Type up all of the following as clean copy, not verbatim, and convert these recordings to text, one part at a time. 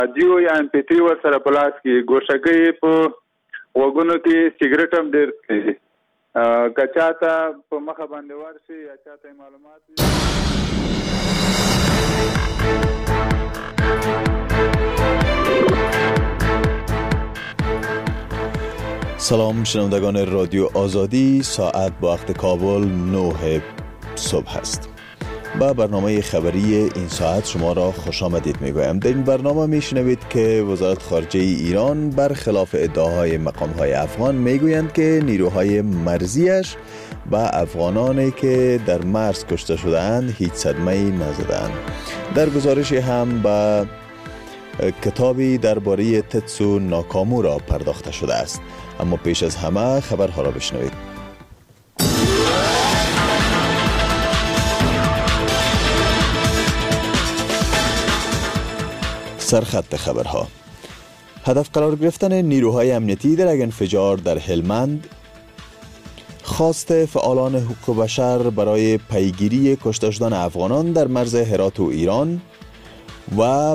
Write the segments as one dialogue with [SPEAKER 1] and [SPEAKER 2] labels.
[SPEAKER 1] رادیو یا ام پی 3 ور سره په لاس کې ګوشګۍ په وګونو کې سیګریټ هم ډېر کوي. که چاته په مخه باندې ورشي یا چاته معلومات
[SPEAKER 2] سلام شنوندگان رادیو آزادی، ساعت با وقت کابل 9 صبح است. با برنامه خبری این ساعت شما را خوش آمدید میگویم. در این برنامه میشنوید که وزارت خارجه ایران برخلاف ادعاهای مقامهای افغان میگویند که نیروهای مرزیش و افغانانی که در مرز کشته شده‌اند هیچ صدمه‌ای نزدند. در گزارشی هم به کتابی درباره تتسو ناکامورا پرداخته شده است. اما پیش از همه خبرها را بشنوید. سرخط خبرها: هدف قرار گرفتن نیروهای امنیتی در یک انفجار در هلمند، خواست فعالان حقوق بشر برای پیگیری کشته شدن افغانان در مرز هرات و ایران و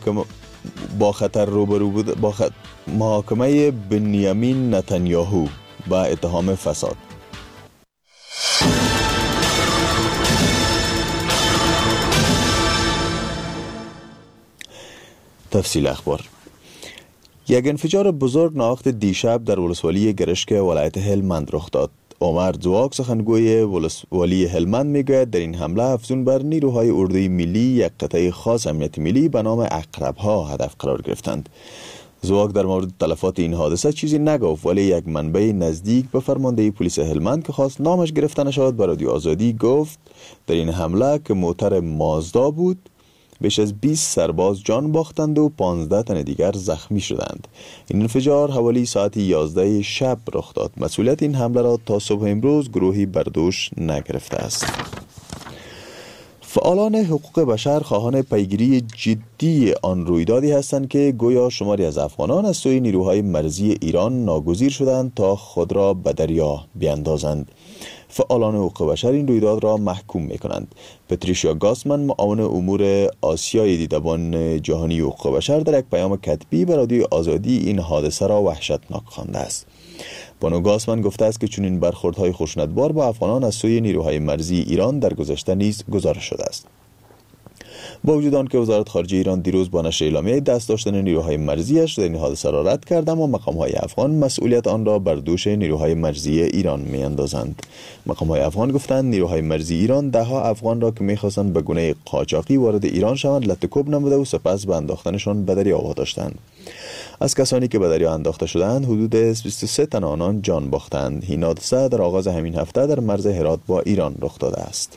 [SPEAKER 2] محاکمه بنیامین نتانیاهو با اتهام فساد. تفصیل اخبار: یک انفجار بزرگ ناوقت دیشب در ولسوالی گرشک ولایت هلمند رخ داد. عمر زواک سخنگوی ولسوالی هلمند میگوید در این حمله افزون بر نیروهای اردوی ملی یک قطعه خاص امنیت ملی به نام عقرب‌ها هدف قرار گرفتند. زواک در مورد تلفات این حادثه چیزی نگفت، ولی یک منبع نزدیک به فرمانده پلیس هلمند که خواست نامش گرفته نشود به رادیو آزادی گفت در این حمله که موتر مازدا بود بیش از 20 سرباز جان باختند و 15 تن دیگر زخمی شدند. این انفجار حوالی ساعت 11 شب رخ داد. مسئولیت این حمله را تا صبح امروز گروهی بر دوش نگرفته است. فعالان حقوق بشر خواهان پیگیری جدی آن رویدادی هستند که گویا شماری از افغانان از سوی نیروهای مرزی ایران ناگزیر شدند تا خود را به دریا بیاندازند. فعالان حقوق بشر این رویداد را محکوم می‌کنند. پتریشیا گاسمن، معاون امور آسیای دیدبان جهانی حقوق بشر، در یک پیام کتبی به رادیو آزادی این حادثه را وحشتناک خوانده است. بانو گاسمن گفته است که چنین برخوردهای خشونتبار با افغانان از سوی نیروهای مرزی ایران در گذشته نیز گزارش شده است. با وجود آنکه وزارت خارجه ایران دیروز با نشر اعلامیه دست داشتن نیروهای مرزیش در این حادثه را رد کرد، اما مقام‌های افغان مسئولیت آن را بر دوش نیروهای مرزی ایران می‌اندازند. مقام‌های افغان گفتند نیروهای مرزی ایران ده‌ها افغان را که می‌خواستند به گونه قاچاقی وارد ایران شوند لط‌وکوب نموده و سپس به انداختنشان به دریا واداشتند. از کسانی که به دریا انداخته شدند حدود 23 تن آنان جان باختند. این حادثه در آغاز همین هفته در مرز هرات با ایران رخ داده است.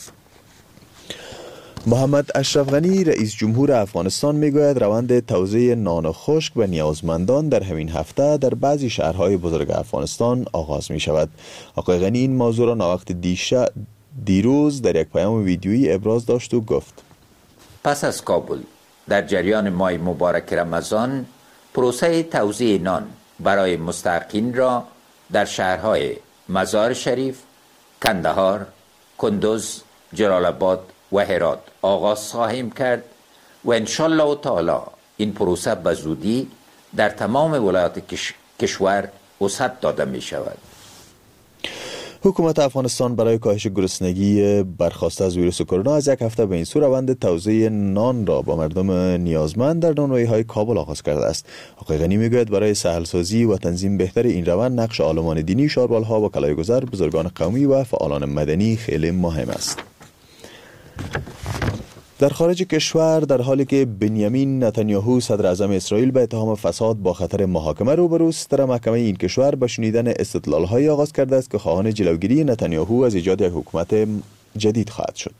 [SPEAKER 2] محمد اشرف غنی رئیس جمهور افغانستان میگوید روند توزیع نان خشک به نیازمندان در همین هفته در بعضی شهرهای بزرگ افغانستان آغاز می شود. آقای غنی این موضوع را ناوقت دیروز در یک پیام ویدیویی ابراز داشت و گفت:
[SPEAKER 3] پس از کابل در جریان ماه مبارک رمضان پروسه توزیع نان برای مستحقین را در شهرهای مزار شریف، کندهار، کندوز، جلال آباد و هرات آغاز خواهیم کرد و انشالله تعالی این پروسه به زودی در تمام ولایات کشور وسعت داده می شود.
[SPEAKER 2] حکومت افغانستان برای کاهش گرسنگی برخاسته از ویروس کرونا از یک هفته به این سو روند توزیع نان را با مردم نیازمند در نانوایی‌های کابل آغاز کرده است. آقای غنی میگوید برای سهلسازی و تنظیم بهتر این روند نقش عالمان دینی، شاربالها و کلایگذر، بزرگان قومی و فعالان مدنی خیلی مهم است. در خارج کشور، در حالی که بنیامین نتانیاهو صدر اعظم اسرائیل به اتهام فساد با خطر محاکمه روبروست، در محکمه این کشور به شنیدن استدلال‌های آغاز کرده است که خواهان جلوگیری نتانیاهو از ایجاد یک حکومت جدید خواهد شد.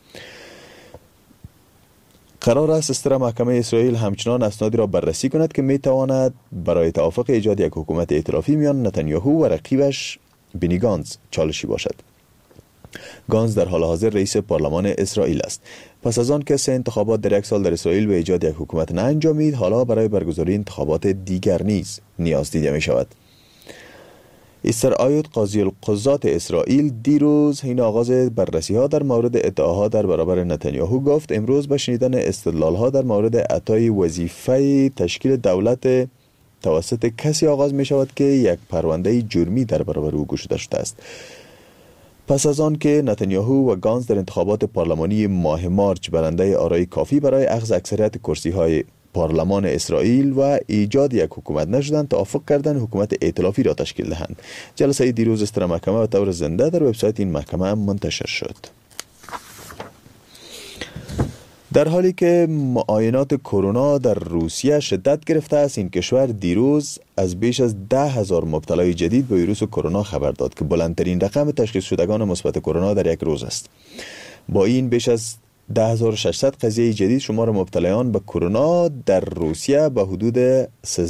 [SPEAKER 2] قرار است استر محکمه اسرائیل همچنان اسنادی را بررسی کند که میتواند برای توافق ایجاد یک حکومت ائتلافی میان نتانیاهو و رقیبش بنی گانتز چالشی باشد. گانتز در حال حاضر رئیس پارلمان اسرائیل است. پس از آن که 3 انتخابات در یک سال در اسرائیل به ایجاد یک حکومت نانجامید، حالا برای برگزاری انتخابات دیگر نیز نیاز دیده می شود. استر آیوت قاضی القضات اسرائیل دیروز حین آغاز بررسی ها در مورد ادعاها در برابر نتانیاهو گفت امروز با شنیدن استدلال ها در مورد عطای وظیفه تشکیل دولت توسط کسی آغاز می شود که یک پرونده جرمی در برابر او گشوده شده است. پس از آن که نتانیاهو و گانز در انتخابات پارلمانی ماه مارچ برنده آرای کافی برای اخذ اکثریت کرسی های پارلمان اسرائیل و ایجاد یک حکومت نشدند، توافق کردند حکومت ائتلافی را تشکیل دهند. جلسه دیروز استر محکمه و طور زنده در وبسایت این محکمه منتشر شد. در حالی که معاینات کرونا در روسیه شدت گرفته است، این کشور دیروز از بیش از 10,000 مبتلای جدید به ویروس کرونا خبر داد که بلندترین رقم تشخیص شدگان مثبت کرونا در یک روز است. با این بیش از 10,600 قضیه جدید شمار مبتلایان به کرونا در روسیه به حدود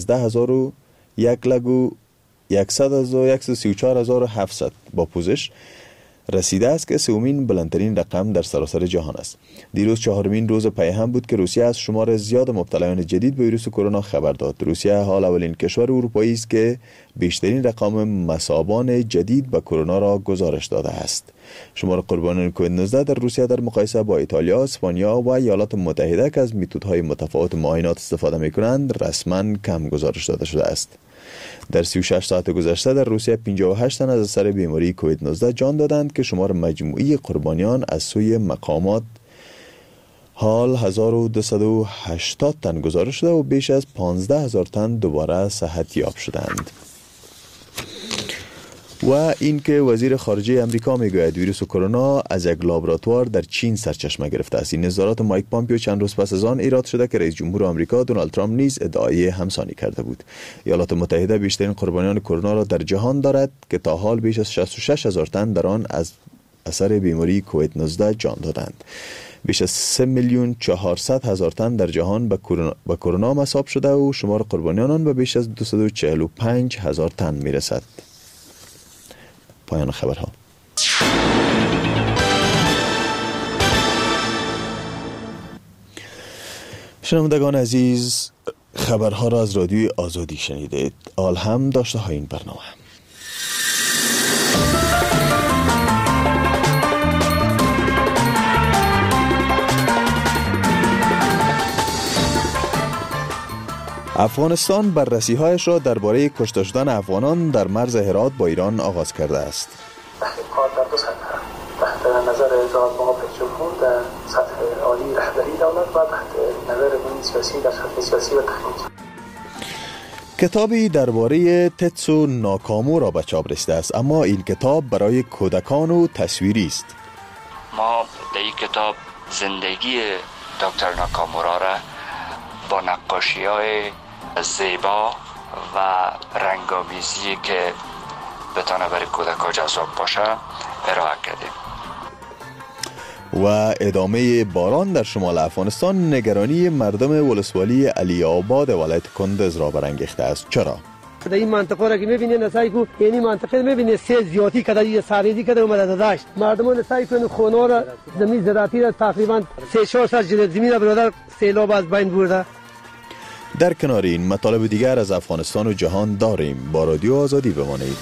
[SPEAKER 2] 13,134,700 با پوزش رسیده است که سومین بلندترین رقم در سراسر جهان است. دیروز چهارمین روز پی هم بود که روسیه از شمار زیاد مبتلایان جدید به ویروس کرونا خبر داد. روسیه حال اولین کشور اروپایی است که بیشترین رقم مصابان جدید به کرونا را گزارش داده است. شمار قربانیان کووید 19 در روسیه در مقایسه با ایتالیا، اسپانیا و ایالات متحده که از میتودهای متفاوت معاینات استفاده می‌کنند رسما کم گزارش داده شده است. در 36 ساعت گذشته در روسیه 58 تن از اثر بیماری کووید 19 جان دادند که شمار مجموعی قربانیان از سوی مقامات حال 1280 تن گزارش شده و بیش از 15,000 تن دوباره صحت یاب شدند. و اینکه وزیر خارجه امریکا میگوید ویروس کرونا از یک لابراتوار در چین سرچشمه گرفته است. این نظارات مایک پامپیو چند روز پس از آن ایراد شده که رئیس جمهور آمریکا دونالد ترامپ نیز ادعای همسانی کرده بود. ایالات متحده بیشترین قربانیان کرونا را در جهان دارد که تا حال بیش از 66,000 تن در آن از اثر بیماری کووید 19 جان دادند. بیش از 3,400,000 تن در جهان به کرونا مصاب شده و شمار قربانیان آن به بیش از 245,000 تن میرسد. پایان خبرها. شنوندگان عزیز، خبرها را از رادیوی آزادی شنیدید. آل هم داشته های این برنامه. افغانستان بررسی‌هایش را درباره کشته شدن افغانان در مرز هرات با ایران آغاز کرده است.
[SPEAKER 4] تحقیقات در دو سطح تحت نظر جناب معاون جمهور در سطح عالی رهبری دولت و تحت نظر بین سیاسی در سطح سیاسی و تکنیکی.
[SPEAKER 2] کتابی درباره تتسو ناکامورا به چاپ رسیده است، اما این کتاب برای کودکان و تصویری است.
[SPEAKER 5] ما در این کتاب زندگی دکتر ناکامورا را با نقاشی‌های زیبا و رنگامیزی که بتونه برای کودکان جذاب باشه ارائه کردیم.
[SPEAKER 2] و ادامه باران در شمال افغانستان نگرانی مردم ولسوالی علی آباد ولایت کندز را برانگیخته است. چرا؟
[SPEAKER 6] در این منطقه را که می‌بینید نسای کو یعنی منطقه می‌بینید سه زیاتی کده یه ساریزی کده اومده داشت مردمان نسای کو خونه را زمین زراعتی را تقریبا 3-4 سال زمین را برادر سیلاب از بین برده.
[SPEAKER 2] در کنار این مطالب دیگر از افغانستان و جهان داریم. با رادیو آزادی بمانید.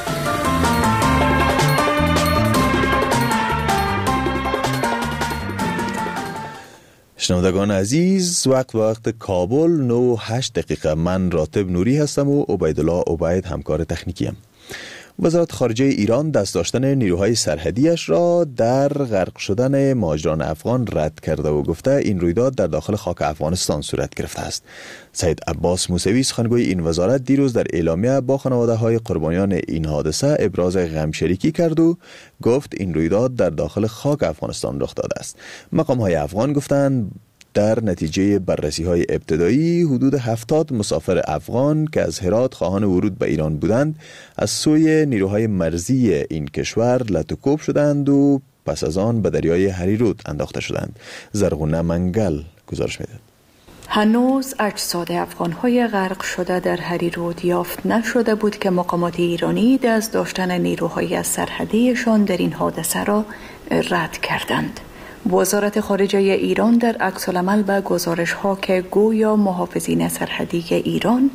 [SPEAKER 2] شنوندگان عزیز، وقت کابل 9:08. من راتب نوری هستم و عبیدالله عبید همکار تکنیکیم. وزارت خارجه ایران دست داشتن نیروهای سرحدیش را در غرق شدن مهاجران افغان رد کرده و گفته این رویداد در داخل خاک افغانستان صورت گرفته است. سید عباس موسوی سخنگوی این وزارت دیروز در اعلامیه با خانواده های قربانیان این حادثه ابراز غم شریکی کرد و گفت این رویداد در داخل خاک افغانستان رخ داده است. مقام های افغان گفتند در نتیجه بررسی‌های ابتدایی حدود 70 مسافر افغان که از هرات خواهان ورود به ایران بودند از سوی نیروهای مرزی این کشور لتوکوب شدند و پس از آن به دریای هریرود انداخته شدند. زرغونه منگل گزارش می‌دهد.
[SPEAKER 7] هنوز اجساد افغان‌های غرق شده در هریرود یافت نشده بود که مقامات ایرانی دست داشتن نیروهای سرحدیشان در این حادثه را رد کردند. وزارت خارجه ایران در عکس‌العمل به گزارش‌ها که گویا محافظین سرحدی ایران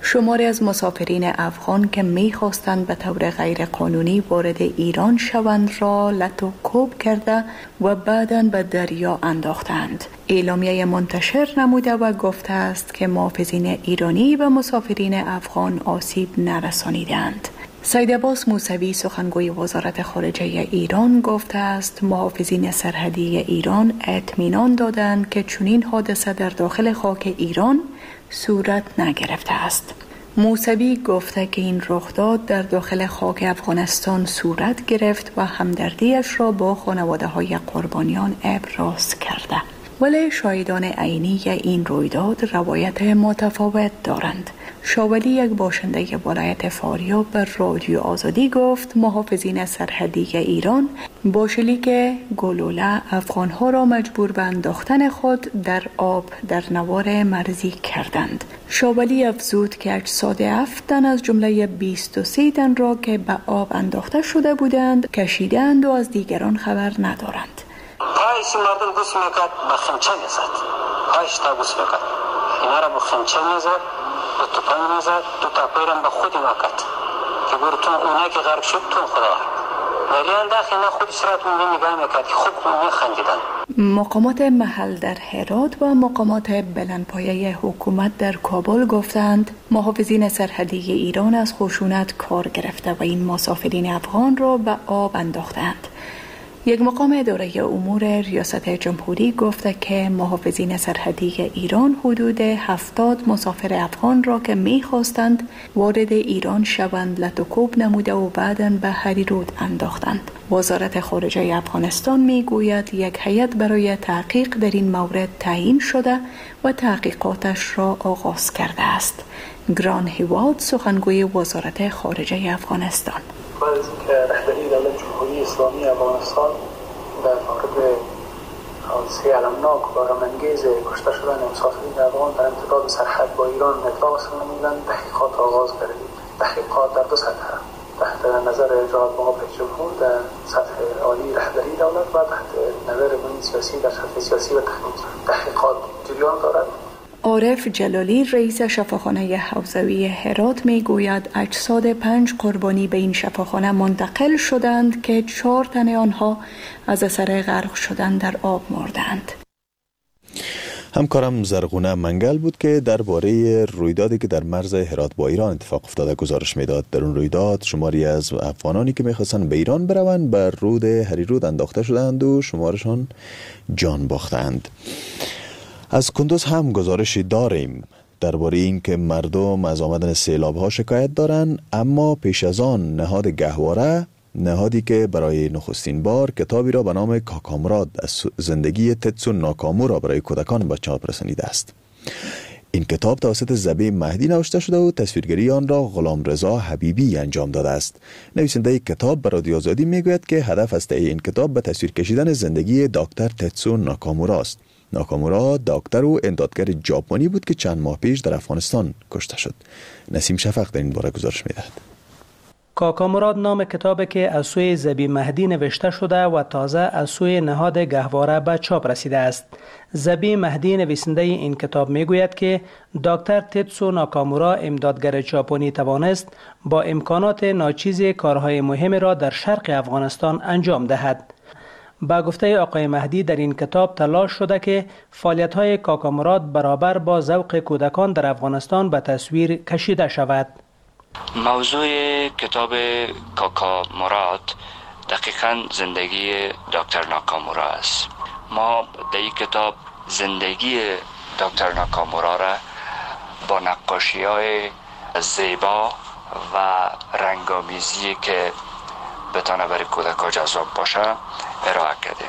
[SPEAKER 7] شماری از مسافرین افغان که می‌خواستند به طور غیر قانونی وارد ایران شوند را لط و کوب کرده و بعداً به دریا انداختند. اعلامیه منتشر نموده و گفته است که محافظین ایرانی به مسافرین افغان آسیب نرسانیدند. سید عباس موسوی سخنگوی وزارت خارجه ایران گفته است محافظین سرحدی ایران اطمینان دادند که چنین حادثه در داخل خاک ایران صورت نگرفته است. موسوی گفته که این رخداد در داخل خاک افغانستان صورت گرفت و همدردیش را با خانواده های قربانیان ابراز کرده. ولی شاهدان عینی این رویداد روایت متفاوت دارند. شاولی یک باشنده ولایت فاریاب به رادیو آزادی گفت محافظین سرحدی ایران با شلیک گلوله افغانها را مجبور به انداختن خود در آب در نوار مرزی کردند. شاولی افزود که اجساد 7 تن از جمله 23 تن را که به آب انداخته شده بودند کشیدند و از دیگران خبر ندارند.
[SPEAKER 8] پایش مردم بوس میکرد با خمچه میزد. پایش تا بوس میکرد. اینا را با خمچه میزد، با توپان میزد، دو تا پیرم به خودی وقت که برو تو اونایی که غرق شد تو خدا. ولی انداخت اینا خودش را تو نگاه میکرد که خوب میخندیدن.
[SPEAKER 7] مقامات محل در هرات و مقامات بلندپایه حکومت در کابل گفتند محافظین سرحدی ایران از خشونت کار گرفته و این مسافرین افغان را به آب انداختند. یک مقام اداره امور ریاست جمهوری گفته که محافظین سرحدی ایران حدود 70 مسافر افغان را که می‌خواستند وارد ایران شوند لط و کوب نموده و بعداً به هریرود انداختند. وزارت خارجه افغانستان میگوید یک هیئت برای تحقیق در این مورد تعیین شده و تحقیقاتش را آغاز کرده است. گران هیواد سخنگوی وزارت خارجه افغانستان
[SPEAKER 4] بعد از اینکه رهبری دولت جمهوری اسلامی افغانستان در مورد حادثه المناک و غم‌انگیز کشته شدن مسافرین افغان در امتداد سرحد با ایران اطلاع رسانده بودند، تحقیقات آغاز کردیم. تحقیقات در دو سطح تحت نظر جناب معاون رئیس جمهور در سطح عالی رهبری دولت و تحت نظر بین سیاسی در سطح سیاسی و تکنیکی تحقیقات جریان دارد.
[SPEAKER 7] عارف جلالی رئیس شفاخانه حوزوی هرات میگوید اجساد 5 قربانی به این شفاخانه منتقل شدند که 4 تن آنها از اثر غرق شدن در آب مردند.
[SPEAKER 2] همکارم زرغونه منگل بود که درباره رویدادی که در مرز هرات با ایران اتفاق افتاده گزارش میداد. در اون رویداد شماری از افغانانی که میخواستن به ایران بروند بر رود هریرود انداخته شدند و شمارشان جان باختند. از کندوز هم گزارشی داریم درباره این که مردم از آمدن سیلاب ها شکایت دارند، اما پیش از آن نهاد گهواره، نهادی که برای نخستین بار کتابی را به نام کاکامراد از زندگی تتسو ناکامورا برای کودکان به چاپ رسانیده است. این کتاب توسط زبی مهدی نوشته شده و تصویرگری آن را غلامرضا حبیبی انجام داده است. نویسنده کتاب به رادیو آزادی میگوید که هدف از تهیه این کتاب به تصویر کشیدن زندگی دکتر تتسو ناکامورا است. ناکامورا دکتر و امدادگر ژاپنی بود که چند ماه پیش در افغانستان کشته شد. نسیم شفق در این باره گزارش میدهد.
[SPEAKER 9] کاکاموراد نام کتابی که از سوی زبی مهدی نوشته شده و تازه از سوی نهاد گهواره به چاپ رسیده است. زبی مهدی نویسنده این کتاب میگوید که دکتر تتسو ناکامورا امدادگر ژاپنی توانست با امکانات ناچیز کارهای مهم را در شرق افغانستان انجام دهد. با گفته آقای مهدی در این کتاب تلاش شده که فعالیت‌های کاکاموراد برابر با ذوق کودکان در افغانستان به تصویر کشیده شود.
[SPEAKER 5] موضوع کتاب کاکاموراد دقیقاً زندگی دکتر ناکامورا است. ما در این کتاب زندگی دکتر ناکامورا را با نقاشی‌های زیبا و رنگامیزی که بتانه برای کودکان جذاب باشه ارائه کردیم.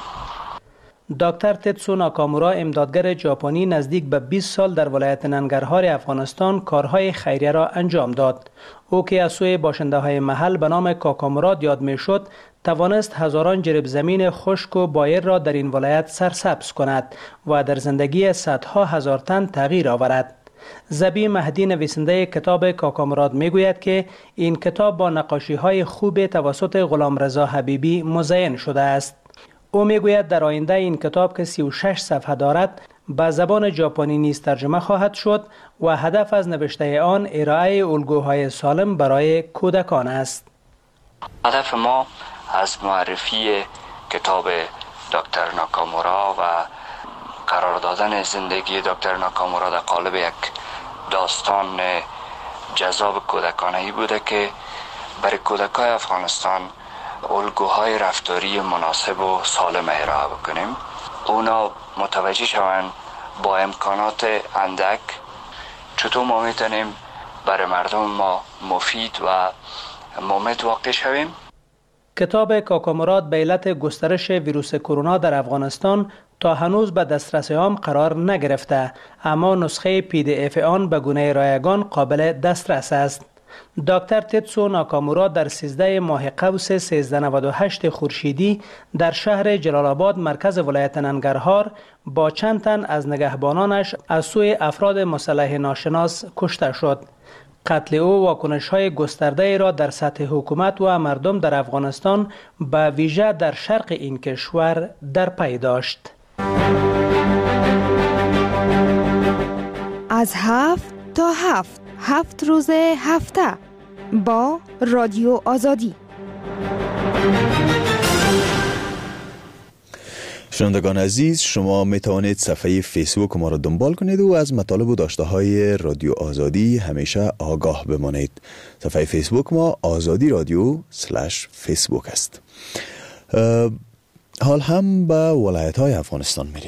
[SPEAKER 9] دکتر تتسو ناکامورا امدادگر ژاپنی نزدیک به 20 سال در ولایت ننگرهار افغانستان کارهای خیریه را انجام داد. او که از سوی باشنده های محل به نام کاکاموراد یاد می شد، توانست هزاران جریب زمین خشک و بایر را در این ولایت سرسبز کند و در زندگی صدها هزار تن تغییر آورد. زبی مهدی نویسنده کتاب کاکاموراد میگوید که این کتاب با نقاشی‌های خوب توسط غلامرضا حبیبی مزین شده است. او میگوید در آینده این کتاب که 36 صفحه دارد به زبان ژاپنی نیز ترجمه خواهد شد و هدف از نوشته آن ارائه الگوهای سالم برای کودکان است.
[SPEAKER 5] هدف ما از معرفی کتاب دکتر ناکامورا و قرار دادن زندگی دکتر ناکامورا در قالب یک داستان جذاب کودکانه‌ای بوده که برای کودکای افغانستان الگوهای رفتاری مناسب و سالم ارائه بکنیم. اونا متوجه شوند با امکانات اندک چطور ما میتونیم برای مردم ما مفید و مفید واقع شویم.
[SPEAKER 9] کتاب کاکاموراد به علت گسترش ویروس کرونا در افغانستان تا هنوز به دسترس عام قرار نگرفته، اما نسخه PDF آن به گونه رایگان قابل دسترس است. دکتر تتسو ناکامورا در 13 ماه قوس 1398 خورشیدی در شهر جلال آباد مرکز ولایت ننگرهار با چند تن از نگهبانانش از سوی افراد مسلح ناشناس کشته شد. قتل او واکنش‌های گسترده را در سطح حکومت و مردم در افغانستان به ویژه در شرق این کشور در پی داشت.
[SPEAKER 10] از 7 تا 7 روز هفته با رادیو آزادی.
[SPEAKER 2] شنوندگان عزیز، شما می توانید صفحه فیسبوک ما را دنبال کنید و از مطالب و داشته های رادیو آزادی همیشه آگاه بمانید. صفحه فیسبوک ما آزادی رادیو /فیسبوک است. حال هم به ولایت های افغانستان میریم.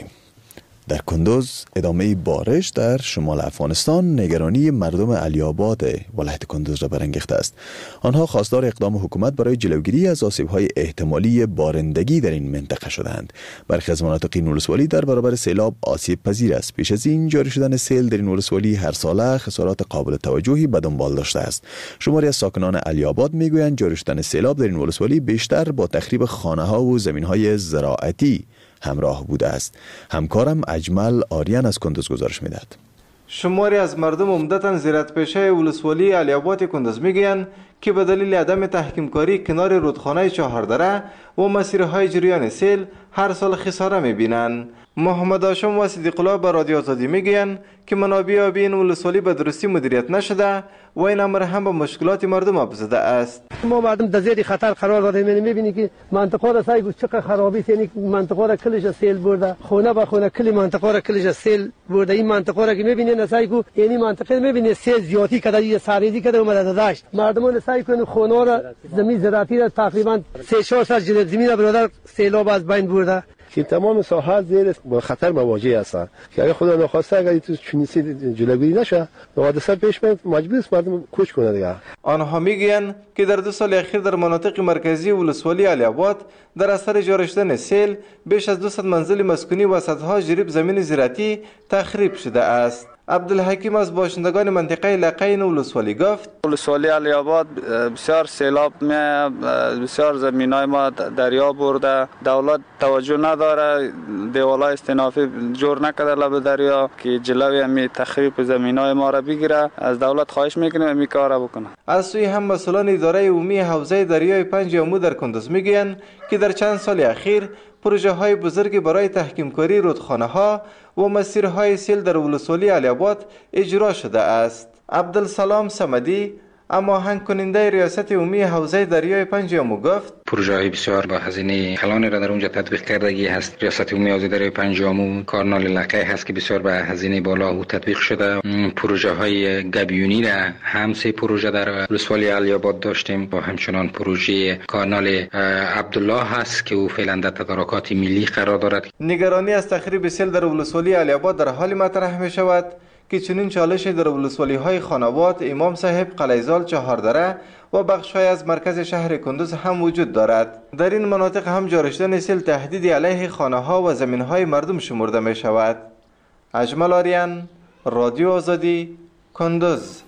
[SPEAKER 2] در کندوز ادامه بارش در شمال افغانستان نگرانی مردم علی آباد ولایت کندوز را برانگیخته است. آنها خواستار اقدام حکومت برای جلوگیری از آسیب‌های احتمالی بارندگی در این منطقه شدند. برخی از مناطق این ولسوالی در برابر سیلاب آسیب پذیر است. پیش از این جاری شدن سیل در این ولسوالی هر ساله خسارات قابل توجهی به دنبال داشته است. شماری از ساکنان علی آباد میگویند جاری شدن سیلاب در این ولسوالی بیشتر با تخریب خانه‌ها و زمین‌های زراعتی همراه بوده است. همکارم اجمل آریان از کندوز گزارش میدهد.
[SPEAKER 11] شماری از مردم عمدتاً زراعت‌پیشه ولسوالی علی آباد کندوز میگویند که به دلیل عدم تحکیم کاری کنار رودخانه چهاردره و مسیرهای جریان سیل هر سال خساره میبینند. محمد هاشم و صدیق الله به رادیو آزادی میگویند که منابع آبی این ولسوالی به درستی مدیریت نشده و این امر هم به مشکلات مردم افزوده است.
[SPEAKER 6] ما مردم در زیر خطر قرار دادیم. میبینی که منطقه را سعی چقدر خرابی است. یعنی منطقه را کلش سیل برده، خونه به خونه کلی منطقه را کلش سیل برده. این منطقه را که میبینید سعی کو یعنی منطقه میبینید سیل زیادی کرده، یه ساریزی کرده اومده داشت. مردمان سعی کنن خونه را زمین زراعتی را تقریبا 3-4 سال زمین را برادر سیلاب از بین برده.
[SPEAKER 12] که تمام ساحات زیر خطر مواجه هستند که اگر خدا نخواسته اگر تو چنیسی جلوگیری نشه حادثه پیش بیاد مجبور است مردم کوچ کنه دیگه.
[SPEAKER 11] آنها میگویند که در 2 سال اخیر در مناطق مرکزی ولسوالی علی آباد در اثر جاری شدن سیل بیش از 200 منزل مسکونی و صدها جریب زمین زراعتی تخریب شده است. عبدالحکیم از باشندگان منطقه لقین ولسوالی گفت
[SPEAKER 13] ولسوالی علی آباد بسیار سیلاب میاد، بسیار زمینای ما دریا برده، دولت توجه نداره، دیوالای استینافی جور نکرده لب دریا که جلوی همی تخریب زمینای ما را بگیره. از دولت خواهش میکنیم همی کار بکنه. از
[SPEAKER 11] سوی هم مسئولان اداره عمومی حوزه دریای 5 آمو در کندوز میگویند که در چند سال اخیر پروژه های بزرگی برای تحکیم کاری رودخانه ها و مسیرهای سیل در ولسوالی علی آباد اجرا شده است. عبدالسلام صمدی اما هنگ کننده ریاست عمومی حوزه دریای 5 آمو گفت
[SPEAKER 14] پروژه های بسیار با هزینه کلانی را در اونجا تطبیق کردگی هست. ریاست عمومی حوزه دریای 5 آمو کارنال لقه هست که بسیار با هزینه بالا و تطبیق شده. پروژه های گبیونی را هم 3 پروژه در ولسوالی علی آباد داشتیم و همچنان پروژه کانال عبدالله هست که او فعلا در تدارکات ملی قرار دارد.
[SPEAKER 11] نگرانی از تخریب سیل در ولسوالی علی آباد در حال مطرح می شود که چنین چالش در ولسوالی های خانوات امام صاحب، قلیزال، چهاردره و بخش‌های از مرکز شهر کندوز هم وجود دارد. در این مناطق هم جاری شدن سیل تهدیدی علیه خانه‌ها و زمین‌های مردم شمرده می شود. اجمل آریان، رادیو آزادی، کندوز.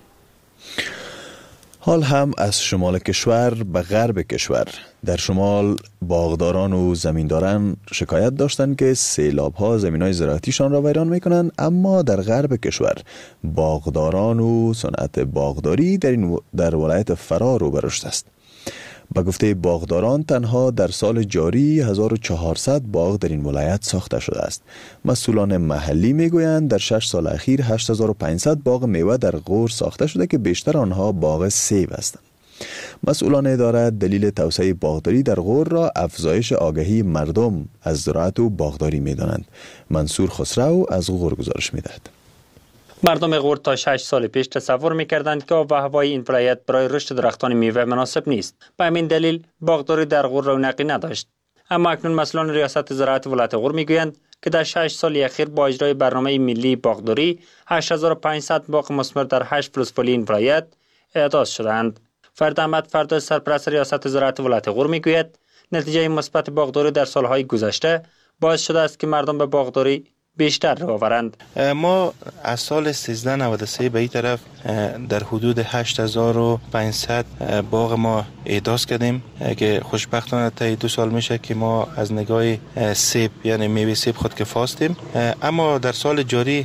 [SPEAKER 2] حال هم از شمال کشور به غرب کشور. در شمال باغداران و زمینداران شکایت داشتند که سیلاب‌ها زمین‌های زراعتیشان را ویران می‌کنند، اما در غرب کشور باغداران و صنعت باغداری در ولایت فرا رو به رشد است. به گفته باغداران تنها در سال جاری 1400 باغ در این ولایت ساخته شده است. مسئولان محلی میگویند در 6 سال اخیر 8500 باغ میوه در غور ساخته شده که بیشتر آنها باغ سیب هستند. مسئولان اداره دلیل توسعه باغداری در غور را افزایش آگاهی مردم از زراعت و باغداری می‌دانند. منصور خسرو از غور گزارش می‌دهد.
[SPEAKER 15] مردم غور تا 6 سال پیش تصور می‌کردند که آب و هوای این ولایت برای رشد درختان میوه مناسب نیست. به همین دلیل باغداری در غور رونقی نداشت. اما اکنون مسئولان ریاست زراعت ولایت غور می‌گویند که در 6 سال اخیر با اجرای برنامه ملی باغداری 8500 باغ مثمر در 8 ولسوالی این ولایت اعداد شدند. فرد احمد فرد سرپرست ریاست زراعت ولایت غور میگوید نتیجه مثبت باغداری در سالهای گذشته باعث شده است که مردم به باغداری بیشتر رو آورند.
[SPEAKER 16] ما از سال 1393 به این طرف در حدود 8500 باغ ما احداث کردیم که خوشبختانه تا 2 سال میشه که ما از نگاه سیب یعنی میوه سیب خود کفاستیم. اما در سال جاری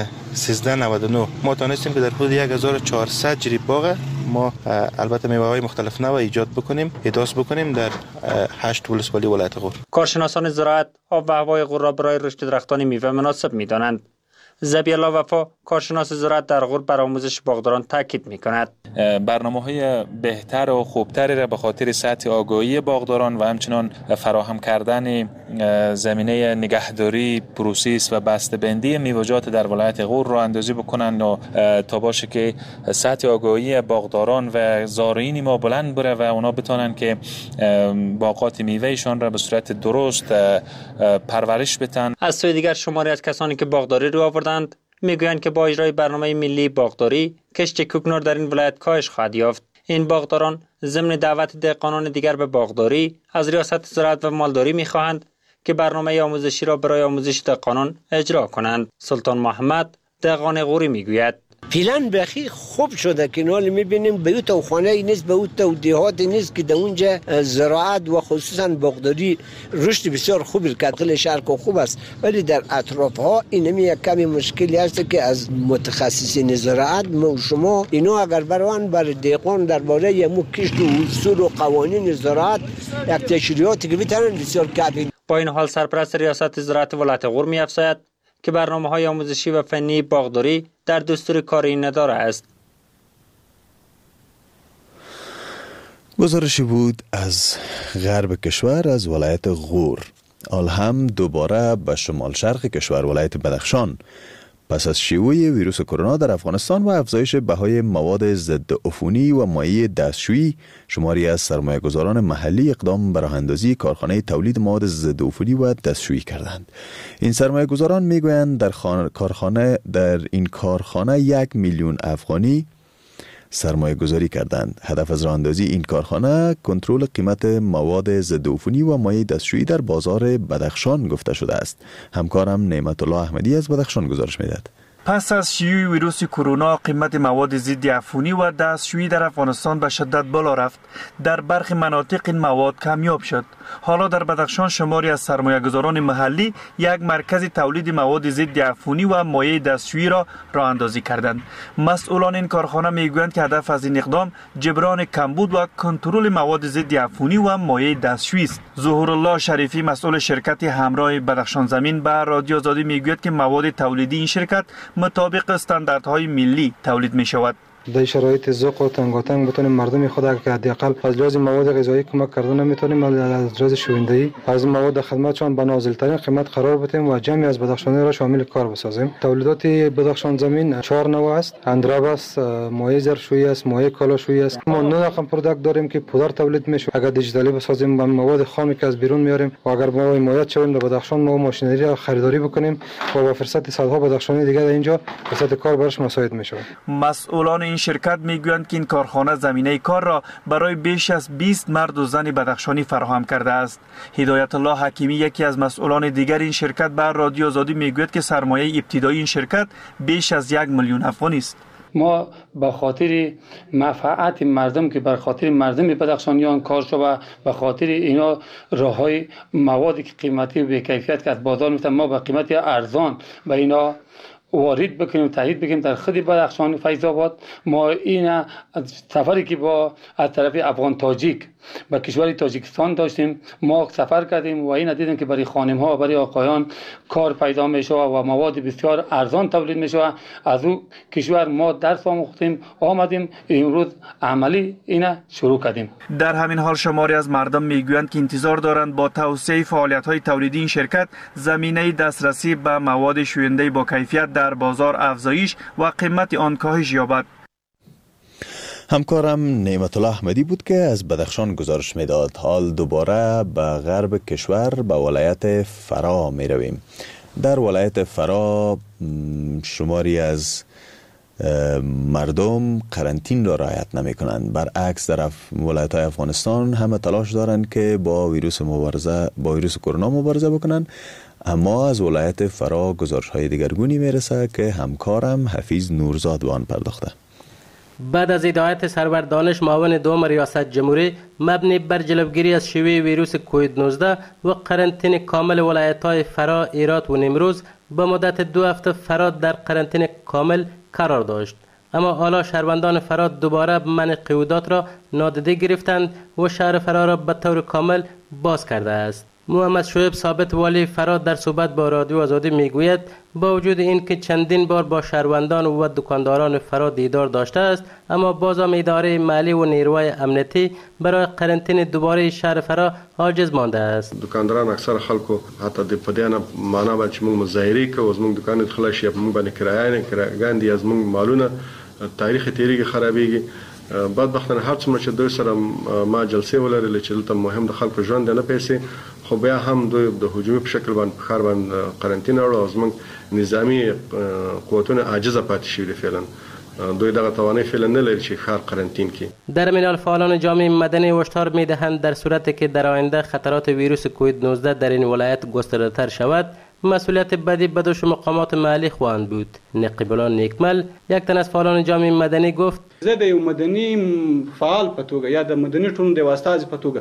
[SPEAKER 16] 1399 ما تونستیم که در حدود 1400 جریب باغ ما البته میوه های مختلف نوع ایجاد بکنیم، احداث بکنیم در 8 ولسوالی ولایت غور.
[SPEAKER 15] کارشناسان زراعت آب و هوای غور را برای رشد درختان میوه مناسب می‌دانند. زبی‌الله وفا کارشناس زراعت در غور بر آموزش باغداران تاکید می‌کند.
[SPEAKER 17] برنامه‌های بهتر و خوبتری را به خاطر سطح آگاهی باغداران و همچنان فراهم کردن زمینه نگهداری، پروسس و بسته‌بندی میوه‌جات در ولایت غور را اندازی بکنند و تا باشه که سطح آگاهی باغداران و زارعین ما بلند بره و اونا بتونن که باغات میوه‌شان را به صورت درست پرورش بدن.
[SPEAKER 15] از سوی دیگر شماری از کسانی که باغداری رو آوردند میگویند که با اجرای برنامه ملی باغداری کشت کوکنار در این ولایت کاهش خواهد یافت. این باغداران ضمن دعوت دهقانان دیگر به باغداری از ریاست زراعت و مالداری میخواهند که برنامه آموزشی را برای آموزش دهقانان اجرا کنند. سلطان محمد دهقان غوری میگوید
[SPEAKER 18] پلان بخی خوب شده که نال میبینیم به اون توخانه نیست، به اون تو دیهات نیست که در اونجا زراعت و خصوصا باغداری رشد بسیار خوبی کاتل شهر کو خوب است، ولی در اطراف ها اینمی یک کمی مشکلی هست که از متخصصین زراعت ما شما اینو اگر بروان بر دهقان درباره یمو کشت و اصول و قوانین زراعت یک تشریعاتی که بتونن بسیار کافی.
[SPEAKER 15] با این حال سرپرست ریاست زراعت ولایت غور می‌افزاید که برنامه‌های آموزشی و فنی باغداری در دستور کار این اداره است.
[SPEAKER 2] گزارشی بود از غرب کشور از ولایت غور. حال هم دوباره به شمال شرق کشور ولایت بدخشان. پس از شیوع ویروس کرونا در افغانستان و افزایش بهای مواد ضد عفونی و مایع دستشویی، شماری از سرمایه‌گذاران محلی اقدام به راه‌اندازی کارخانه تولید مواد ضد عفونی و دستشویی کردند. این سرمایه‌گذاران میگویند در این کارخانه 1 میلیون افغانی سرمایه گذاری کردند. هدف از راه‌اندازی این کارخانه کنترل قیمت مواد ضد عفونی و مایع دستشویی در بازار بدخشان گفته شده است. همکارم نعمت الله احمدی از بدخشان گزارش می‌دهد.
[SPEAKER 19] پس از شیوع ویروس کرونا قیمت مواد ضد عفونی و دستشویی در افغانستان به شدت بالا رفت. در برخی مناطق این مواد کمیاب شد. حالا در بدخشان شماری از سرمایه‌گذاران محلی یک مرکز تولید مواد ضد عفونی و مایع دستشویی را راه اندازی کردند. مسئولان این کارخانه میگویند که هدف از این اقدام جبران کمبود و کنترل مواد ضد عفونی و مایع دستشویی است. ظهورالله شریفی مسئول شرکت همراه بدخشان زمین به رادیو آزادی میگوید که مواد تولیدی این شرکت مطابق استانداردهای ملی تولید می شود.
[SPEAKER 20] در شرایط ذوق و تنگاتنگ بتونیم مردم خود که حداقل از لحاظ مواد غذایی کمک کردن نمیتونیم، از لحاظ شوینده‌ای از مواد خدماتشان به نازل‌ترین قیمت قرار بدیم و جمعی از بدخشانی را شامل کار بسازیم. تولیدات بدخشان زمین 4 نوع است: اندراب است، مایع ظرفشویی است، مایع کالاشویی است. ما 9 رقم پروداکت داریم که پودر تولید میشه. اگر دیجیتالی بسازیم با مواد خامی که از بیرون میاریم و اگر ما حمایت شویم در بدخشان ما ماشینری را خریداری بکنیم و با فرصت صدها بدخشانی دیگر اینجا فرصت کار براش مساعد میشه.
[SPEAKER 19] مسئولان این شرکت میگویند که این کارخانه زمینه کار را برای بیش از 20 مرد و زن بدخشانی فراهم کرده است. هدایت الله حکیمی یکی از مسئولان دیگر این شرکت به رادیو آزادی میگوید که سرمایه ابتدایی این شرکت بیش از 1 میلیون افغانی است.
[SPEAKER 21] ما به خاطر منفعت مردم که بر خاطر مردم بدخشانیان کار شد و به خاطر اینا راههای موادی که قیمتی و به کیفیت که از بازار میتن ما به قیمت ارزان به اینا وارد بکنیم، تایید بکنیم در خود بدخشان فیض آباد. ما این سفری که با از طرف افغان تاجیک به کشور تاجیکستان داشتیم، ما سفر کردیم و این دیدیم که برای خانم ها و برای آقایان کار پیدا میشه و مواد بسیار ارزان تولید میشه. از او کشور ما درس آموختیم، آمدیم امروز عملی اینا شروع کردیم.
[SPEAKER 19] در همین حال شماری از مردم میگویند که انتظار دارند با توسعه فعالیت‌های تولیدی این شرکت زمینه دسترسی به مواد شوینده با کیفیت در بازار افزایش و قیمت آن کاهش یابد.
[SPEAKER 2] همکارم نعمت الله احمدی بود که از بدخشان گزارش میداد. حال دوباره به غرب کشور به ولایت فرا می رویم. در ولایت فرا شماری از مردم قرنطین را رعایت نمی کنند. برعکس در ولایت های افغانستان همه تلاش دارند که با ویروس کرونا مبارزه بکنند، اما از ولایت فرا گزارش های دیگرگونی می رسه که همکارم حفیظ نورزاد به آن پرداخته.
[SPEAKER 9] بعد از هدایت سرور دانش معاون دوم ریاست جمهوری مبنی بر جلوگیری از شیوع ویروس کووید 19 و قرنطینه کامل ولایت‌های فرا، هرات و نیمروز، به مدت 2 هفته فرا در قرنطینه کامل قرار داشت. اما حالا شهروندان فرا دوباره منع قیودات را نادیده گرفتند و شهر فرا را به طور کامل باز کرده است. محمد شعیب ثابت والی فرا در صحبت با رادیو آزادی میگوید با وجود اینکه چندین بار با شهروندان و دکانداران فرا دیدار داشته است، اما بازم اداره مالی و نیروهای امنیتی برای قرنطینه دوباره شهر فرا عاجز مانده است.
[SPEAKER 1] دکانداران اکثر خلکو حتی د پدیانه معنا باندې موږ مظاهره کوو، زموږ دکان خلاص یې موږ باندې کرایه از موږ مالونه تاریخ تیریږي خرابېږي. بدبختانه هر څومره چې دوی سره ما جلسې ولرلې چې دلته مهم د خلکو ژوند نه پیسې، خو بیا هم دوی د هجومي په شکل باندې په ښار باندې قرنطینه وړو او زموږ نظامي قوتونه عاجزه پاتې شوي دي. فعلا دوی دغه توانایی فعلا نه لري چې ښار قرنطین کړي.
[SPEAKER 9] در این حال فعالان جامعه مدنی هشدار میدهند در صورتی که در آینده خطرات ویروس کووید 19 در این ولایت گسترده‌تر شود، مسئولیت بدی به دوش مقامات محلی خواهند بود. نقیب الله نیکمل، یک تن از فعالان جامعه مدنی، گفت
[SPEAKER 22] زه د یو مدني فعال په توګه یا د مدني ټولنې د واسطه په توګه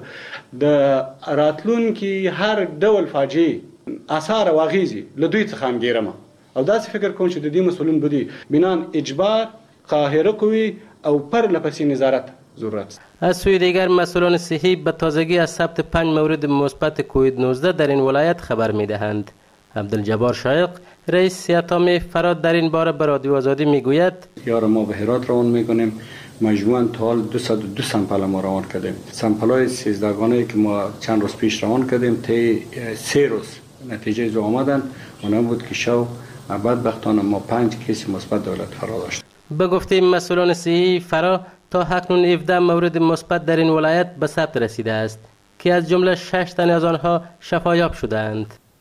[SPEAKER 22] د راتلونکي هر ډول فاجعه آثار او اغیزې له دوی څخه انګیرم او داسې فکر کوم چې د دې مسؤلین بودي بنان اجبار قاهره کوي او پر لپسې نظارت ضرورت است.
[SPEAKER 9] از سوی دیگر مسئولان صحی به تازگی از ثبت 5 مورد مثبت کووید 19 در این ولایت خبر میدهند. عبدالجبار شایق، رئیس سیاتام فراد، در این باره به رادیو آزادی میگوید
[SPEAKER 23] یار ما به هرات روان میکنیم. مجموعاً تا حال 202 سامپل ما روان کردیم. سامپل‌های 13 گانه‌ای که ما چند روز پیش روان کردیم طی 3 روز نتیجه جو آمدن. اون بود که شو بدبختانه ما 5 کیس مثبت دولت فرا داشت.
[SPEAKER 9] به گفته مسئولان صحی فرا تا اکنون 17 مورد مثبت در این ولایت به ثبت رسیده است که از جمله 6 تن از آنها شفایاب شدند.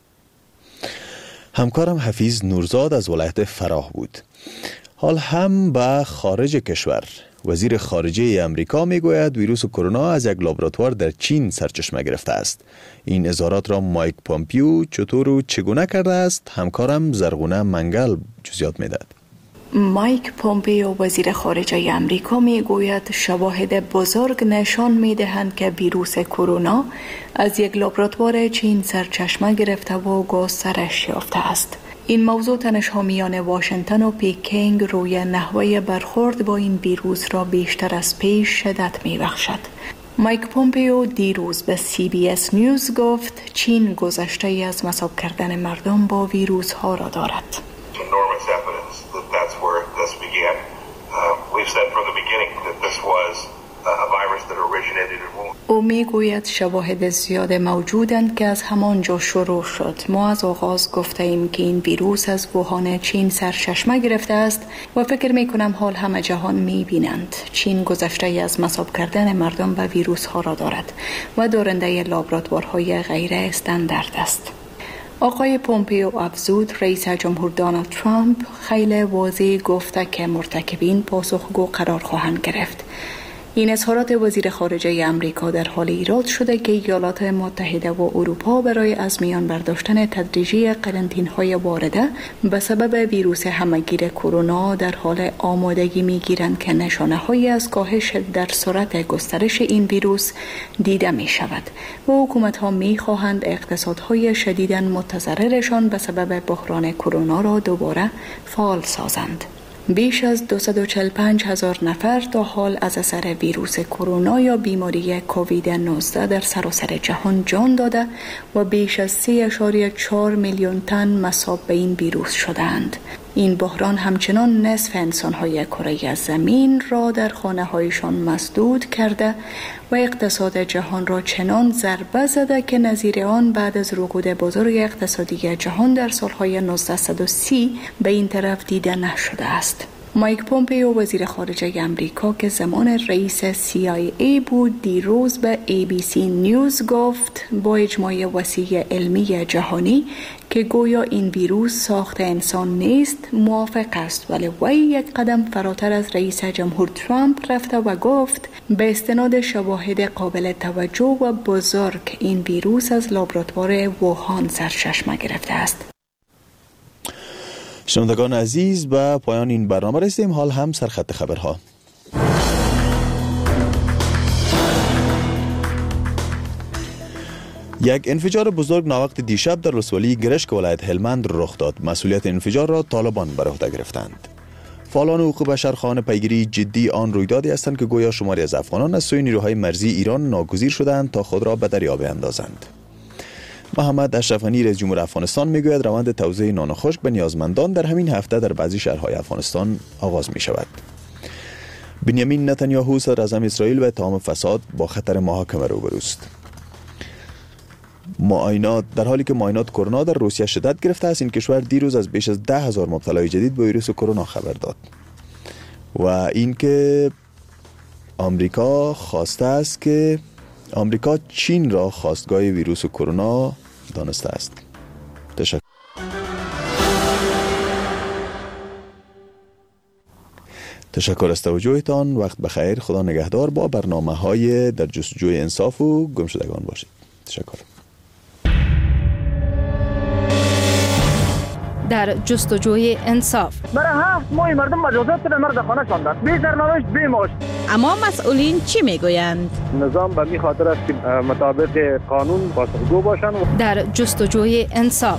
[SPEAKER 2] همکارم حفیظ نورزاد از ولایت فراه بود. حال هم به خارج کشور، وزیر خارجه امریکا میگوید ویروس کرونا از یک لابراتوار در چین سرچشمه گرفته است. این اظهارات را مایک پامپیو چطور و چگونه کرده است؟ همکارم زرغونه منگل جزئیات میدهد.
[SPEAKER 7] مایک پومپیو وزیر خارجه امریکا میگوید شواهد بزرگ نشان میدهند که ویروس کرونا از یک لابراتوار چین سرچشمه گرفته و گسترش یافته است. این موضوع تنش حامیان واشنگتن و پیکینگ روی نحوه برخورد با این ویروس را بیشتر از پیش شدت میبخشد. مایک پومپیو دیروز به CBS نیوز گفت چین گذشته ای از مصاب کردن مردم با ویروس ها را دارد.
[SPEAKER 24] That's where this began. We've said from the beginning that this was a virus that originated in Wuhan.
[SPEAKER 7] او میگوید شواهد زیاد موجودند که از همانجا شروع شد. ما از آغاز گفته ایم که این ویروس از ووهان چین سرچشمه گرفته است و فکر میکنم حال همه جهان میبینند. چین گذشته ای از مصاب کردن مردم به ویروس ها را دارد و دارنده لابراتوارهای غیر استاندارد است. آقای پومپیو افزود رئیس جمهور دونالد ترامپ خیلی واضح گفته که مرتکبین پاسخگو قرار خواهند گرفت. این اظهارات وزیر خارجه آمریکا در حال ایراد شده که ایالات متحده و اروپا برای از میان برداشتن تدریجی قرنطینه‌های وارده به سبب ویروس همه‌گیر کرونا در حال آمادگی می‌گیرند که نشانه‌هایی از کاهش در سرعت گسترش این ویروس دیده می‌شود و حکومت‌ها می‌خواهند اقتصادهای شدیداً متضررشان به سبب بحران کرونا را دوباره فعال سازند. بیش از 245,000 نفر تا حال از اثر ویروس کرونا یا بیماری کووید 19 در سراسر جهان جان داده و بیش از 3.4 میلیون تن مصاب به این ویروس شدند. این بحران همچنان نصف انسان‌های کره زمین را در خانه‌هایشان مسدود کرده و اقتصاد جهان را چنان ضربه زده که نظیر آن بعد از رکود بزرگ اقتصادی جهان در سال‌های 1930 به این طرف دیده نشده است. مایک پومپیو وزیر خارجه آمریکا که زمان رئیس CIA بود دیروز به ABC نیوز گفت با اجماع وسیع علمی جهانی که گویا این ویروس ساخت انسان نیست موافق است، ولی وی یک قدم فراتر از رئیس جمهور ترامپ رفته و گفت به استناد شواهد قابل توجه و بزرگ این ویروس از لابراتوار ووهان سرچشمه گرفته است.
[SPEAKER 2] شنوندگان عزیز، به پایان این برنامه رسیدیم. حال هم سرخط خبرها. یک انفجار بزرگ ناوقت دیشب در ولسوالی گرشک ولایت هلمند رخ داد. مسئولیت انفجار را طالبان بر عهده گرفتند. فعالان حقوق بشر خواهان پیگیری جدی آن رویدادی هستند که گویا شماری از افغانان از سوی نیروهای مرزی ایران ناگزیر شدند تا خود را به دریا بیندازند. محمد اشرف غنی رئیس جمهور افغانستان میگوید روند توزیع نان خشک به نیازمندان در همین هفته در بعضی شهرهای افغانستان آغاز می شود. بنیامین نتانیاهو صدر اعظم اسرائیل به اتهام فساد با خطر محاکمه روبروست. در حالی که معاینات کرونا در روسیه شدت گرفته است، این کشور دیروز از بیش از 10,000 مبتلای جدید به ویروس کرونا خبر داد. و اینکه آمریکا خواسته است که آمریکا چین را خواستگاه ویروس کرونا دانسته است. تشکر از توجهتان. وقت بخیر. خدا نگهدار. با برنامه‌های در جستجوی انصاف و گمشدگان باشید. تشکر.
[SPEAKER 10] در جستجوی انصاف
[SPEAKER 3] برای 7 ماه مردم مجازات به مرد خانه شاندند، بی سرنوشت بی معاش.
[SPEAKER 10] اما مسئولین چی میگویند؟
[SPEAKER 3] نظام به می خاطر است که مطابق قانون پاسخگو باشند.
[SPEAKER 10] در جستجوی انصاف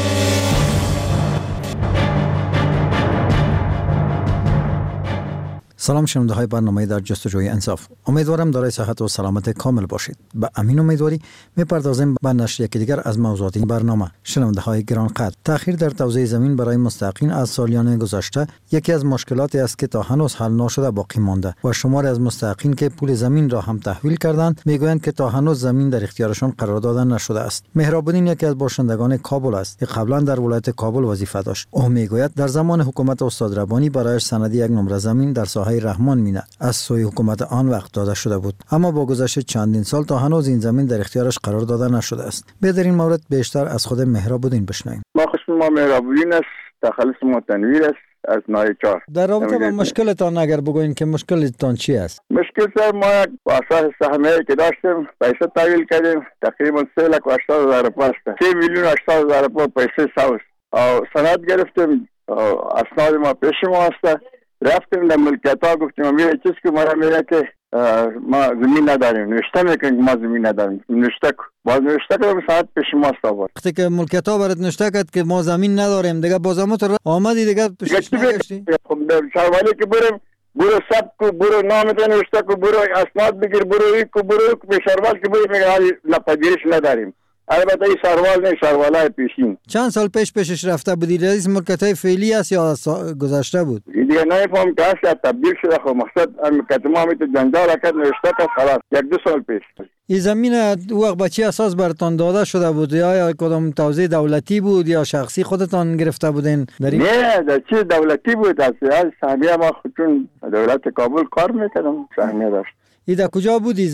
[SPEAKER 4] سلام شنونده های برنامه در جستجوی انصاف. امیدوارم دارای صحت و سلامت کامل باشید. به امین امیدواری میپردازیم به نشر یکی دیگر از موضوعات این برنامه. شنونده های گرانقدر، تأخیر در توزیع زمین برای مستحقین از سالیان گذشته یکی از مشکلاتی است که تا هنوز حل نشده باقی مانده و شماری از مستحقین که پول زمین را هم تحویل کردند میگویند که تا هنوز زمین در اختیارشان قرار داده نشده است. مهراب الدین یکی از باشندگان کابل است که قبلا در ولایت کابل وظیفه داشت. او میگوید در زمان حکومت استاد ربانی برایش سندی یک نمره زمین در ساحه رحمان مینه از سوی حکومت آن وقت داده شده بود، اما با گذشت چندین سال تا هنوز این زمین در اختیارش قرار داده نشده است. در این مورد بیشتر از خود مهراب الدین بشنویم.
[SPEAKER 5] ما خصم ما مهراب الدین است، تخلص ما تنویر است از نایچار.
[SPEAKER 4] در رابطه با مشکلتان اگر بگوین که مشکلتان چی است؟
[SPEAKER 5] مشکل سر ما یک واسه سهمیه که داشتیم پیسه تحویل کردیم، تقریبا 3,80,000 روپیه است. 3,80,000 روپیه پیسه ساوس او سند گرفتیم، اسناد ما پیش ما است. رفتیم در ملکیت ها گفتیم ما میره چیز که مرا میره که ما زمین نداریم، نوشته میکنیم که ما زمین نداریم، نوشته باز نوشته کنیم ساعت پیش ما است.
[SPEAKER 4] وقتی که ملکیت ها برات نوشته کرد که ما زمین نداریم دیگه باز ما تو آمدی دیگه پیش نگشتی؟
[SPEAKER 5] خب در شهروالی که برو سب کو، برو نامت نوشته کو، برو اسناد بگیر، برو ای کو، برو به شهروال که برو میگه حالی نپذیرش نداریم. البته این شهروال نه، شهروالای پیشین.
[SPEAKER 4] چند سال پیشش رفته بودی؟ رئیس ملکیت‌های فعلی است یا گذشته بود؟
[SPEAKER 5] دیگه نمیفهم که اصلا تبدیل شده. خب مقصد کتما همیت جنجال کرد نوشته که خلاص 1-2 سال پیش.
[SPEAKER 4] این زمین وقت به چی اساس براتون داده شده بود؟ یا کدام توزیع دولتی بود یا شخصی خودتان گرفته بودین؟
[SPEAKER 5] نه در چیز دولتی بود. از سهمیه ما چون دولت کابل کار میکردم سهمیه داشت.
[SPEAKER 4] این در کجا بودی زمین؟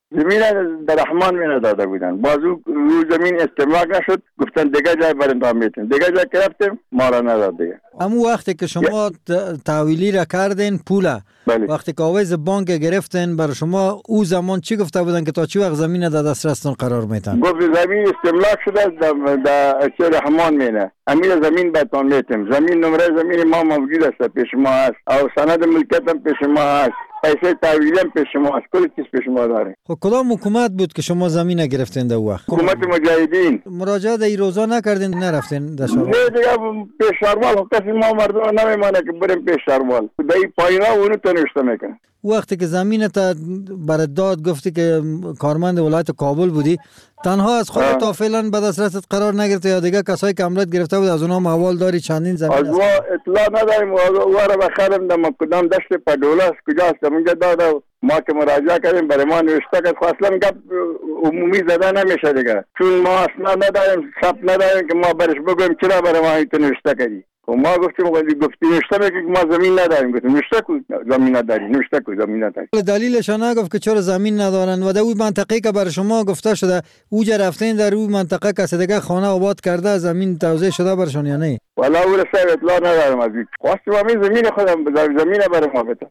[SPEAKER 5] زمین در رحمان می داده بودن. باز او زمین استملاک نشد، گفتن دیگه جای برنامه میتیم، دیگه جای که رفتیم ما را نداد دیگه.
[SPEAKER 4] همون وقتی که شما تحویلی را کردین پوله، وقتی که آویز بانک گرفتین برای شما او زمان چی گفته بودن که تا چی وقت زمین در دسترستون قرار میتن؟
[SPEAKER 5] گفت زمین استملاک شده در رحمان مینه، امیر زمین بهتون میتیم، زمین نمره زمین ما موجود است، پیش ما هست، او سند ملکیت هم پیش ما هست، پیسه تحویل هم پیش ما هست، کل چیز پیش ما داره.
[SPEAKER 4] خب کدام حکومت بود که شما زمین گرفتین در وقت؟
[SPEAKER 5] حکومت مجاهدین.
[SPEAKER 4] مراجعه در این روزا نکردین، نرفتین در شهر؟
[SPEAKER 5] نه دیگه پیش شهروال کسی ما مردم نمیمانه که بریم پیش شهروال. در این پایینا اونو تنشته میکنه.
[SPEAKER 4] وقتی که زمین تا برای داد گفتی که کارمند ولایت کابل بودی، تنها از خودت تا فعلا به دسترست قرار نگرفته یا دیگه کسایی که عملت گرفته بود از اونها محوال داری چندین زمین؟
[SPEAKER 5] از ما اطلاع نداریم، او را بخرم در کدام دشت پدولاس کجاست اونجا داده، ما که مراجعه کردیم برای ما نوشته که اصلا گپ عمومی زده نمیشه دیگه، چون ما اصلا نداریم، ثبت نداریم که ما برش بگویم چرا برای ما اینو نوشته کردی. و ما گفتیم نوشته میگه که ما زمین نداریم، گفتیم نوشته کو زمین نداری، نوشته کو زمین نداری.
[SPEAKER 4] دلیلش نگفت که چرا زمین ندارن و در اون منطقه که برای شما گفته شده اوجا رفتین در اون منطقه کسی دیگه خانه آباد کرده زمین توزیع شده برشون یا نه؟
[SPEAKER 5] والا او رسای اطلاع ندارم از این. خواستم همین زمین خودم زمین برای ما بده.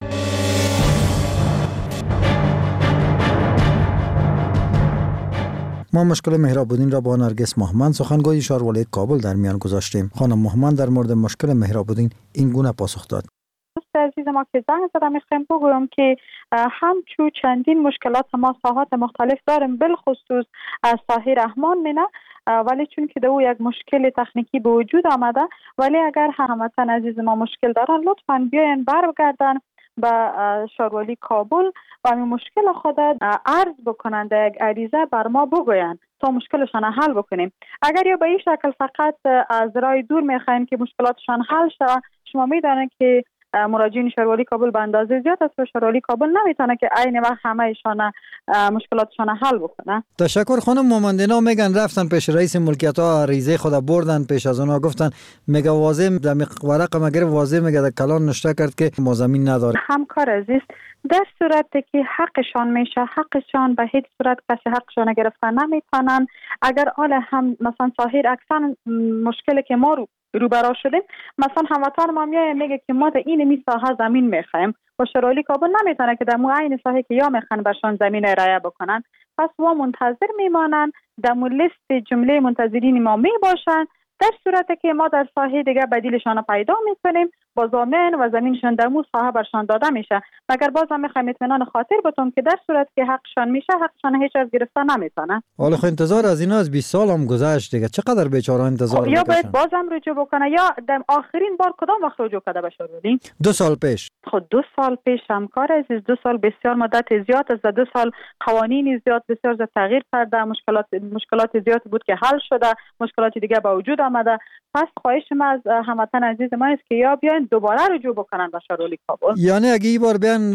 [SPEAKER 4] ما مشکل مهراب‌الدین را با نرگس محمد سخنگوی شهر ولایت کابل در میان گذاشتیم. خانم محمد در مورد مشکل مهراب‌الدین این گونه پاسخ داد:
[SPEAKER 6] دوست عزیز ما که زنگ زدم میخوایم بگویم که همچون چندین مشکلات ما ساحات مختلف داریم، بالخصوص ساحه رحمان مینه، ولی چون که دو یک مشکل تکنیکی به وجود آمده، ولی اگر هموطن عزیز ما مشکل دارن لطفاً بیاین برگردن به شهروالی کابل و این مشکل خود عرض بکنند، یک عریضه بر ما بگوین تا مشکلشان حل بکنیم. اگر یا به این شکل فقط از راه دور میخواین که مشکلاتشان حل شود، شما میدانید که مراجعین شهروالی کابل به اندازه زیاد است و شهروالی کابل نمیتونه که عین وقت همه ایشان مشکلاتشان حل بکنه.
[SPEAKER 4] تشکر خانم محمد. اینا میگن رفتن پیش رئیس ملکیت ها عریضه خود بردن پیش از اونها گفتن میگه واضح در ورق مگر واضح میگه در کلان نشته کرد که ما زمین نداره.
[SPEAKER 6] همکار عزیز، در صورتی که حقشان میشه، حقشان به هیچ صورت کسی حقشان گرفتن نمیتونن. اگر آل هم مثلا ظاهر اکثر مشکلی که ما رو برا شدیم، مثلا هموطن ما میگه که ما در این می ساحه زمین میخوایم و شهروالی کابل نمیتونه که در مو عین ساحه که یا میخوان برشان زمین رعایت بکنن، پس و منتظر میمانن، در مو لیست جمله منتظرین ما می باشن. در صورتی که ما در ساحه دیگه بدیلشان پیدا میکنیم با ضامن و زمینشان در مو ساحه برشان داده میشه. مگر باز هم میخوایم اطمینان خاطر بتون که در صورت که حقشان میشه، حقشان هیچ از گرفتن نمیتونن.
[SPEAKER 4] حالا خب انتظار از اینا از 20 سال هم گذشت دیگه، چقدر بیچاره انتظار
[SPEAKER 6] یا باید بازم رجوع بکنه یا در آخرین بار کدام وقت رجوع کرده به شهروالی؟ 2
[SPEAKER 4] سال پیش.
[SPEAKER 6] خود 2 سال پیش همکار عزیز، 2 سال بسیار مدت زیاد است. 2 سال قوانین زیاد بسیار زیاد تغییر کرده، مشکلات زیاد بود که حل شده، مشکلات دیگه به وجود آمده. پس خواهش ما از هموطن عزیز ما است که یا بیاین دوباره رجوع بکنن به شهروالی کابل،
[SPEAKER 4] یعنی اگه این بار بیان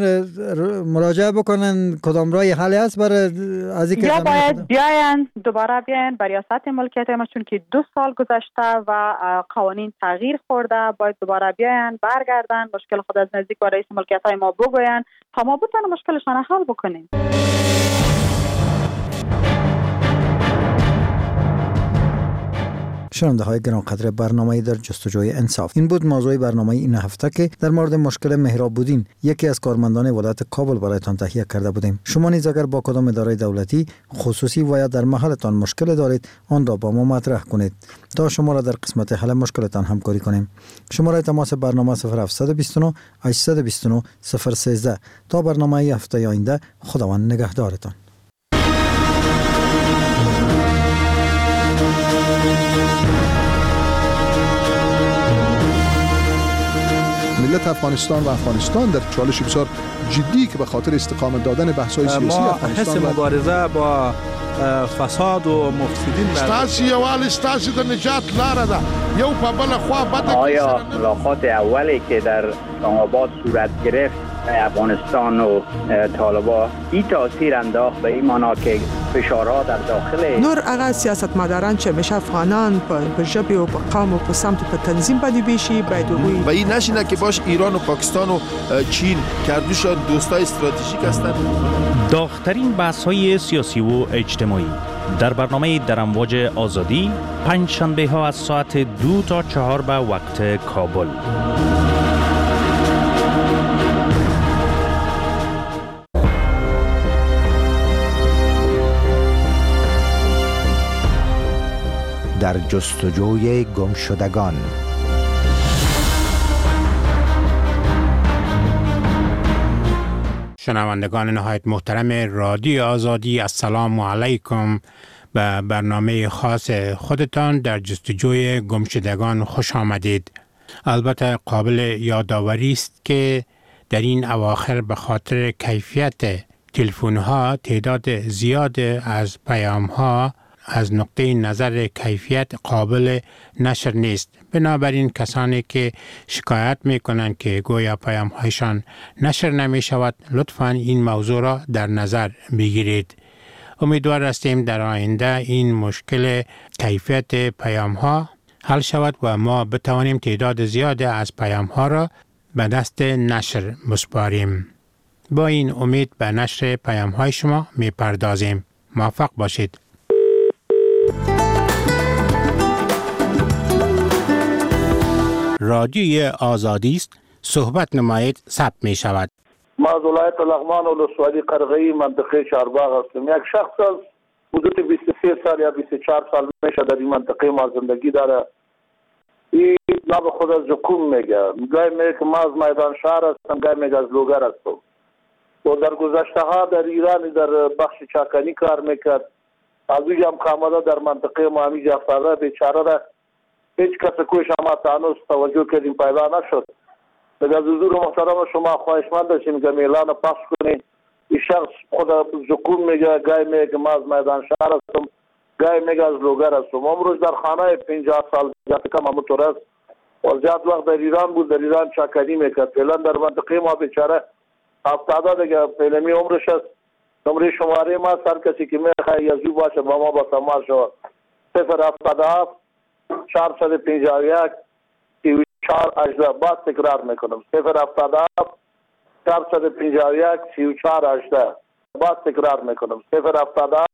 [SPEAKER 4] مراجعه بکنن کدام راه حل است برای از اینکه
[SPEAKER 6] یا باید بیاین دوباره بیاین بر ریاست ملکیت ما، چون که 2 سال گذشته و قوانین تغییر خورده، باید دوباره بیاین برگردن مشکل خود از نزدیک با رئیس ملکیت های ما بگوین تا ما بتونیم مشکلشان حل بکنیم.
[SPEAKER 4] شنونده های گرانقدر برنامه در جستجوی انصاف، این بود موضوع برنامه این هفته که در مورد مشکل مهراب‌الدین یکی از کارمندان ولایت کابل برایتان تهیه کرده بودیم. شما نیز اگر با کدام اداره دولتی خصوصی و یا در محلتان مشکل دارید، آن را با ما مطرح کنید تا شما را در قسمت حل مشکلتان همکاری کنیم. شماره تماس برنامه 0729 829 013. تا برنامه هفته آینده، خداوند نگهدارتان.
[SPEAKER 8] ملت افغانستان و افغانستان در چالش بسیار جدی که به خاطر استقامت دادن بحث‌های سیاسی
[SPEAKER 12] ما
[SPEAKER 8] افغانستان
[SPEAKER 12] حس مبارزه با
[SPEAKER 11] فساد و مفسدین
[SPEAKER 12] ستاسي یوال ستاسي د نجات لاره ده یو په بل خوا بده.
[SPEAKER 13] آیا ملاقات اولی که در اسلام آباد صورت گرفت افغانستان و طالبان این تاثیر انداخت به این معنا که فشارها در داخل
[SPEAKER 14] نور هغه سیاستمداران چې همیشه افغانان په ژبه او په قوم او په سمت په تنظیم باندې بیشي باید وي
[SPEAKER 25] و این نشینه که باش ایران و پاکستان و چین کردوشان دوستای استراتژیک هستند.
[SPEAKER 26] داغ‌ترین بحث‌های سیاسی و اجتماعی در برنامه در امواج آزادی پنج شنبه ها از ساعت 2 تا 4 به وقت کابل.
[SPEAKER 27] در جستجوی گمشدگان. شنوندگان نهایت محترم رادیو آزادی، السلام علیکم. به برنامه خاص خودتان در جستجوی گمشدگان خوش آمدید. البته قابل یادآوری است که در این اواخر به خاطر کیفیت تلفن‌ها تعداد زیاد از پیام‌ها از نقطه نظر کیفیت قابل نشر نیست. بنابراین کسانی که شکایت می کنند که گویا پیام هایشان نشر نمی شود، لطفاً این موضوع را در نظر بگیرید. امیدوار هستیم در آینده این مشکل کیفیت پیام ها حل شود و ما بتوانیم تعداد زیاد از پیام ها را به دست نشر بسپاریم. با این امید به نشر پیام های شما می پردازیم. موفق باشید. رادیوی آزادی است، صحبت نمایید، ثبت می شود.
[SPEAKER 28] ما از ولایت لغمان ولسوالی قرغی منطقه چهارباغ هستم. یک شخص از حدود 23 سال یا 24 سال میشه در این منطقه ما زندگی داره. این نام خود از جکوم میگه. گاهی میگه که ما از میدان شهر هستم، گاهی میگه از لوگر هستم. و در گذشته ها در ایران در بخش چاکنی کار میکرد. از اوی هم کاملا در منطقه ما همیجا افتاده بیچاره را هیچ کس کوش ما تانوس توجه کردیم پیدا نشد. از حضور محترم شما خواهشمند داشتیم که اعلان پخش کنید. این شخص خود زکوم میگه، گاهی میگه که ما از میدان شهر هستم، گاهی میگه از لوگر هستم. امروز در خانه 50 سال زیاد کم همونطور است و زیاد وقت در ایران بود، در ایران چاکنی میکرد. فعلا در منطقه ما بیچاره افتاده دیگه. فعلمی عمرش است. نمره شماره ما سر کسی که میخواه یزو باشه با ما با تماس شود 077 451 3418. باز تکرار میکنم 077 451 3418. باز تکرار میکنم 077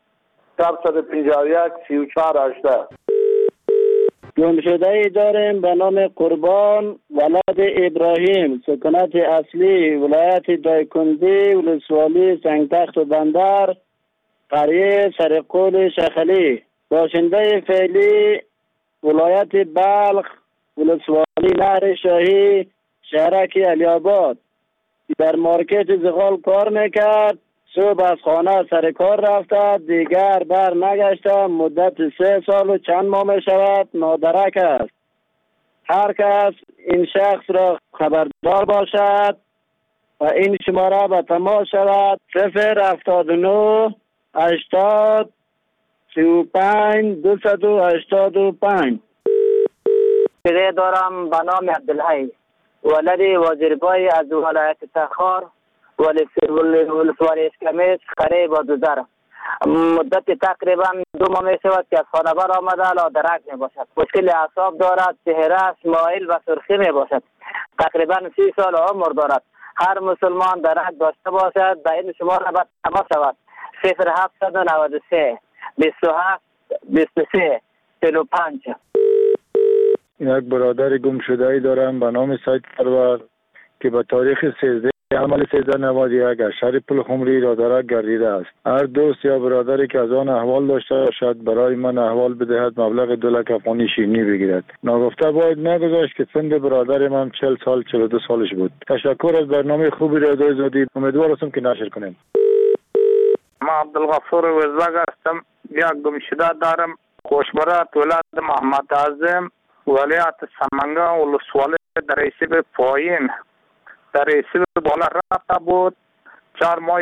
[SPEAKER 28] 451 3418.
[SPEAKER 29] گمشده ای داریم به نام قربان ولد ابراهیم، سکونت اصلی ولایت دایکنزی، ولسوالی سنگتخت و بندر، قریه سرقول شخلی. باشنده فعلی ولایت بلخ، ولسوالی نهر شاهی، شهرک علی‌آباد. در مارکت زغال کار میکرد. صبح از خانه سر کار رفته، دیگر بر نگشته. مدت 3 سال و چند ماه می شود نادرک است. هر کس این شخص را خبردار باشد و این شماره به تماس شود 079 80 35 285.
[SPEAKER 30] دیگه دارم به نام عبدالحی ولد وزیربای از ولایت تخار، ولسوالی اسکمیس، قریه بادوزر. مدت تقریبا 2 ماه می شود که از خانه بر آمده، لادرک می باشد. مشکل اعصاب دارد، چهره مایل و سرخی می باشد. تقریبا 30 سال عمر دارد. هر مسلمان درک داشته باشد به این شماره به تماس شود 0793 27 23 45.
[SPEAKER 31] یک برادر گم شده ای دارم به نام سید پرور که به تاریخ 13 عمل 1391 از شهر پلخمری لادرک گردیده است. هر دوست یا برادری که از آن احوال داشته باشد برای من احوال بدهد، مبلغ 2 لک افغانی شیرینی بگیرد. ناگفته باید نگذاشت که سن برادر من 40 سال 42 سالش بود. تشکر از برنامه خوبی رادیو آزادی. امیدوار هستم که نشر کنیم.
[SPEAKER 32] ما عبدالغفور وزاگ هستم. یک گم شده دارم. خوشبرات ولد محمد اعظم ولایت سمنگان ولسوالی در ریسیب پایین در ریسیب بالا رفته بود. 4 ماه زیاد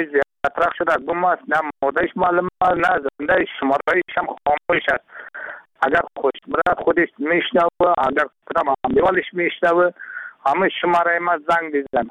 [SPEAKER 32] مطرح شده گم است، نه مادهش معلوم است، نه زنده شمارهایش هم خاموش است. اگر خوشبرت خودش میشنوه، اگر کدام امیوالش میشنوه، همه شماره ما زنگ بزن.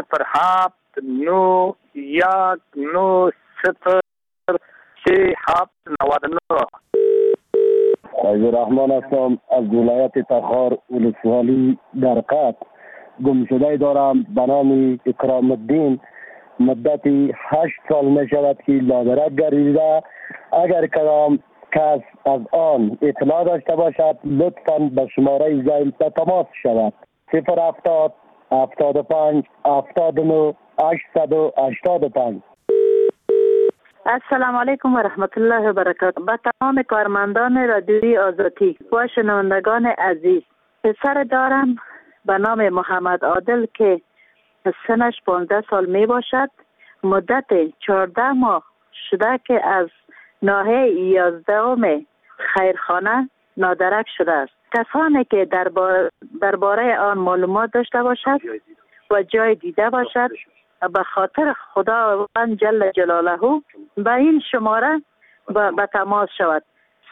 [SPEAKER 32] 0791903799.
[SPEAKER 29] عبدالرحمن هستم از ولایت تخار ولسوالی در قط. گمشده دارم به نام اکرام الدین. مدتی 8 سال می شود که لادرک گردیده. اگر کدام کس از آن اطلاع داشته باشد لطفاً به شماره زنگ به تماس شود. 070 75 79 885.
[SPEAKER 1] السلام علیکم و رحمت الله و برکاته. به تمام کارمندان رادیوی آزادی و شنوندگان عزیز، پسر دارم به نام محمد عادل که سنش 15 سال می باشد. مدت 14 ماه شده که از ناحیه 11 خیرخانه نادرک شده است. کسانی که درباره آن معلومات داشته باشد و جای دیده باشد به خاطر خداوند جل جلاله به این شماره به تماس شود.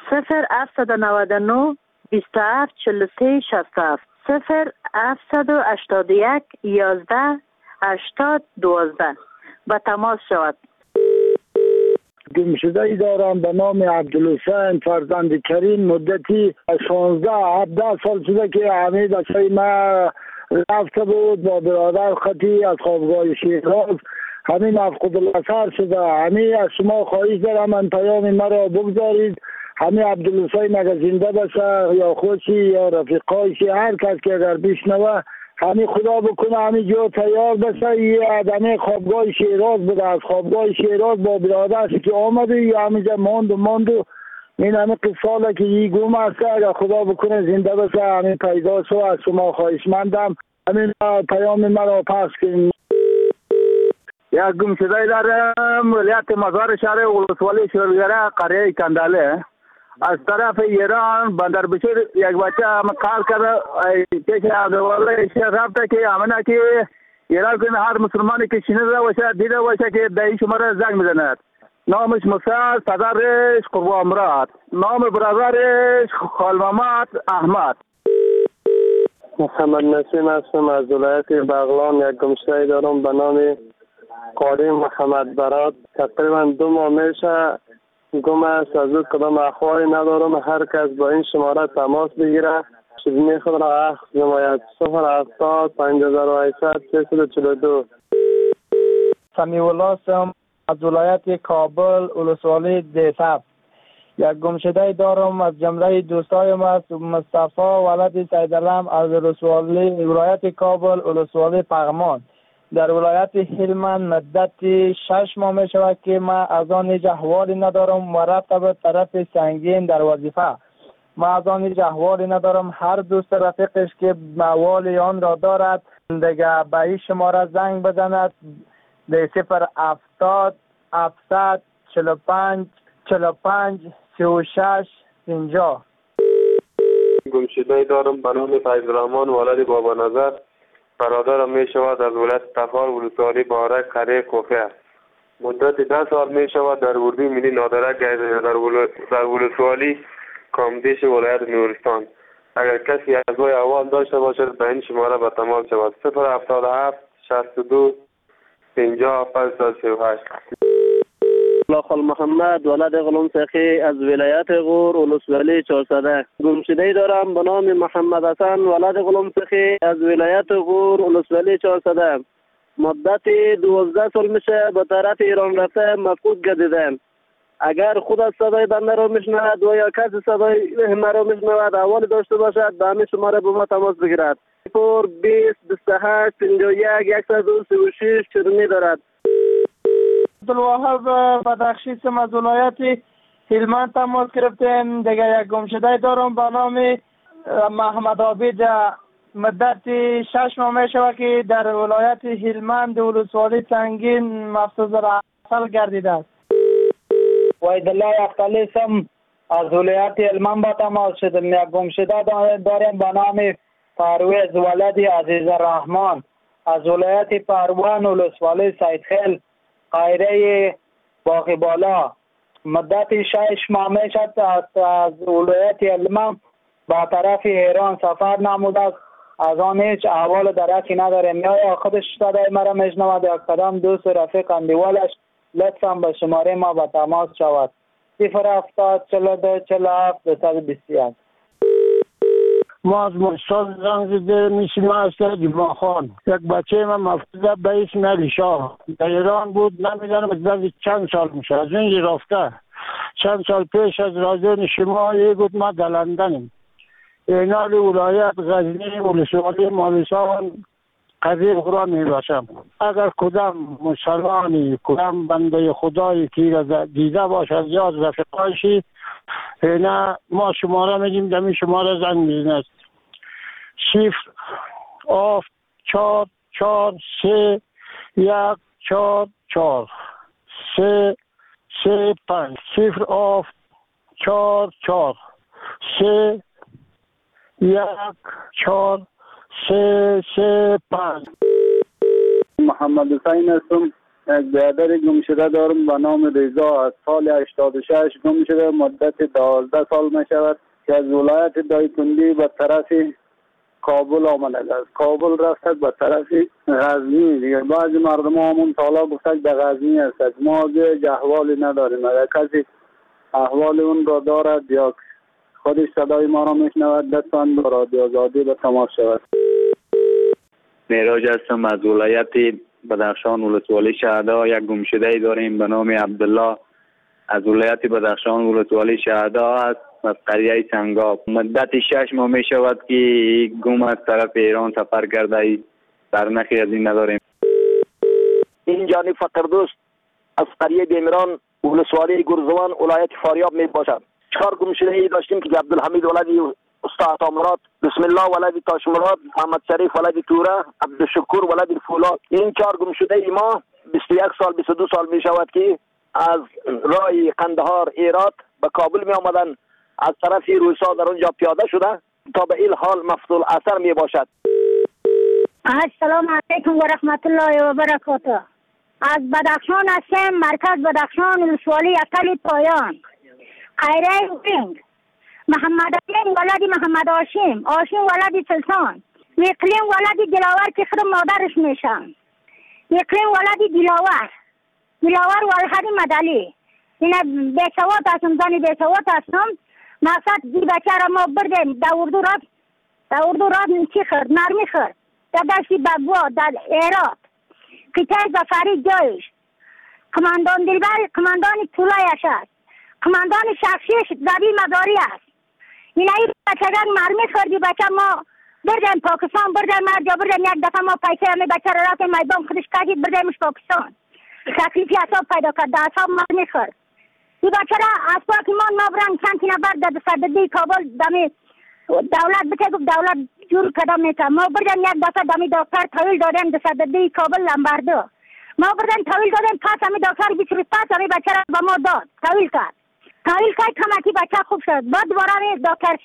[SPEAKER 1] 0799 27 43 67 0781 11 80 12 به تماس شود.
[SPEAKER 31] گمشده دارم به نام عبدالحسین فرزند کریم. مدتی 16-17 سال شده که همه بچه ما رفته بود با برادر خطی از خوابگاه شیراز. همین مفقود الاثر شده. همین از شما خواهش دارم من پیام مرا بگذارید. همین عبدالحسین اگر زنده باشه یا خودشی یا رفیقایشی، هر کس که اگر بشنوه همین خدا بکنه همین جا تیار بشه. یه آدمی خوابگاه شیراز بوده، از خوابگاه شیراز با برادرش که آمده یا همینجا ماند این همه قصاله که یه گم است. اگر خدا بکنه زنده بشه همین پیدا شو. از شما خواهشمندم همین پیام مرا پخش کنید. یک گمشده دارم ولایت مزار شهر ولسوالی شورگره قریه کنداله. از طرف ایران بندر بشیر یک بچه کار کرده پیش عبدالله شیخ رفته که امنه که ایران کنه هر مسلمانی که شنیده باشه دیده باشه که به این شماره زنگ میزند. نامش مسعد، پدرش قربان مراد، نام برادرش خالمامد احمد.
[SPEAKER 9] محمد نسیم هستم از ولایت بغلان. یک گمشده دارم به نام قادم محمد برات. تقریبا 2 ماه میشه گم است. از او کدام اخباری ندارم. هر کس با این شماره تماس بگیره شدنی خود را اخذ نماید. 070 5800 342.
[SPEAKER 15] سمیع الله هستم از ولایت کابل ولسوالی دیتب. یک گمشده دارم از جمله دوستایم است مصطفی ولد سیدالله از ولایت کابل ولسوالی پغمان. در ولایت هلمند مدت 6 ماه می شود که ما از آن هیچ احوالی ندارم و رفته به طرف سنگین در وظیفه. ما از آن هیچ احوالی ندارم. هر دوست رفیقش که موال آن را دارد دیگه به این شماره زنگ بزند. 070 700 45 45 36 50.
[SPEAKER 16] گمشده دارم به نام فیض‌الرحمن ولد بابا نظر. برادرم می شود از ولایت تخار ولسوالی بارک قریه کوفه. مدت 10 سال می شود در اردوی ملی نادرک در ولسوالی کامدیش ولایت نورستان. اگر کسی از وی احوال داشته باشد به این شماره به تماس شود. 077 62 50 538.
[SPEAKER 29] خال محمد ولد غلام سخی از ولایت غور ولسوالی 400. گمشده دارم به نام محمد حسن ولد غلام سخی از ولایت غور ولسوالی 400. مدت 12 سال میشه به طرف ایران رفته مفقود گردیدم. اگر خود از صدای بنده را میشنود و یا کسی صدای مرا میشنود احوال داشته باشد به همین شماره با ما تماس بگیرد. 20 28 51 136 چرمی دارد.
[SPEAKER 15] عبدالوهاب بدخشی از ولایت هلمند تماس گرفتیم. دیگه یک گمشده دارم به نام محمد عابد. مدت 6 ماه می شود که در ولایت هلمند ولسوالی سنگین مفصوص رسل گردیده است.
[SPEAKER 31] وحیدالله اختلی سم از ولایت هلمند به تماس شدم. یک گمشده دارم به نام پرویز ولد عزیز الرحمن از ولایت پروان ولسوالی سیدخیل.
[SPEAKER 15] قایره باقی بالا مدت 6 ماه میشد از ولایت علم با طرف ایران سفر نموده است. از آن هیچ احوال درکی نداریم. یا خودش صدای مرا میشنود یا کدام دوست رفیق اندیوالش لطفا به شماره ما به تماس شود. 070 42 47 221.
[SPEAKER 2] ما از مستان زنگ زده میشیم از جمعه خان. یک بچه من مفتوده به اسم علی شاه در ایران بود. نمیدانم از چند سال میشه از اینجا رفته. چند سال پیش از رادیو شما بود ما در لندنیم. اینال ولایت غزنی ولسوالی مالستان قضیه قرآن می باشم. اگر کدام مسلمانی کدام بنده خدایی که دیده باشد یا از رفقایشی نه ما شماره میدیم دمی شماره زنگ میزند 0-4-4-3-1-4-4 3-5 0-4-4-3 1-4-3-5.
[SPEAKER 28] محمد حسین هستم. یک برادر گم شده دارم به نام رضا. از سال 86 گم شده. مدت 12 سال می شود که از ولایت دایکنډي به طرف کابل آمده است. کابل رفته به طرف غزنی. دیگه بعضی مردم همون تالا گفتن در غزنی است. ما دیگه احوالی نداریم. اگر کسی احوال اون را دارد یا خودش صدای ما را میشنود لطفاً با رادیو آزادی به تماس شود.
[SPEAKER 13] معراج هستم از ولایت بدخشان ولسوالی شهدا. یک گمشده داریم به نام عبدالله از ولایت بدخشان ولسوالی شهدا است از قریه سنگاب. مدت 6 ماه می شود که گم از طرف ایران سفر کرده. برنخی از این نداریم.
[SPEAKER 3] این جانی فقردوست از قریه بیمران ولسوالی گرزوان ولایت فاریاب می باشد. 4 گمشده‌ای داشتیم که عبدالحمید ولدی استاد مراد، بسم الله ولدی تاش مراد، محمد شریف ولدی توره، عبدالشکور ولدی فولاد. این 4 گمشده‌ای ما 21 سال 22 سال می شود که از راه قندهار ایرات به کابل می آمدن. از طرف روسا در اونجا پیاده شده تا به این حال مفصول اثر می باشد.
[SPEAKER 7] السلام علیکم و رحمت الله و برکاته. از بدخشان هستم، مرکز بدخشان ولسوالی اقل پایان. خیره وینگ محمد علی ولدی محمد هاشم ولدی سلطان، اقلیم ولدی دلاور که خود مادرش میشن، اقلیم ولدی دلاور ولدی مدلی. اینا بیسواد هستم، زنی بیسواد هستم. مقصد دی بچه را ما بردیم در اردو راد چی خرد نرمی خرد در دشتی بگوا در ایرات قطعه زفری جایش کماندان دلبر کماندان طولایش است، کماندان شخصیش زبی مداری است. این ای بچه را مرمی خردی بچه ما بردیم پاکستان، بردیم مرجا، بردیم یک دفعه ما پیسه همه بچه را رفتیم میدان خودش کردید بردیمش پاکستان. تکلیفی اصاب پیدا کرد، در اصاب مرمی خرد. این بچه را از پاکیمان ما برن چند تینه برد در صددی کابل دمی دولت بچه گفت دولت جور کدام میتم. ما بردیم یک دفعه دمی دکتر طویل دادیم در صددی کابل لنبرده. ما بردیم طویل دادیم پس همی دکتر بیچوری پس همی بچه را با ما داد. طویل کرد کمکی بچه خوب شد. بعد دوباره همی دکتر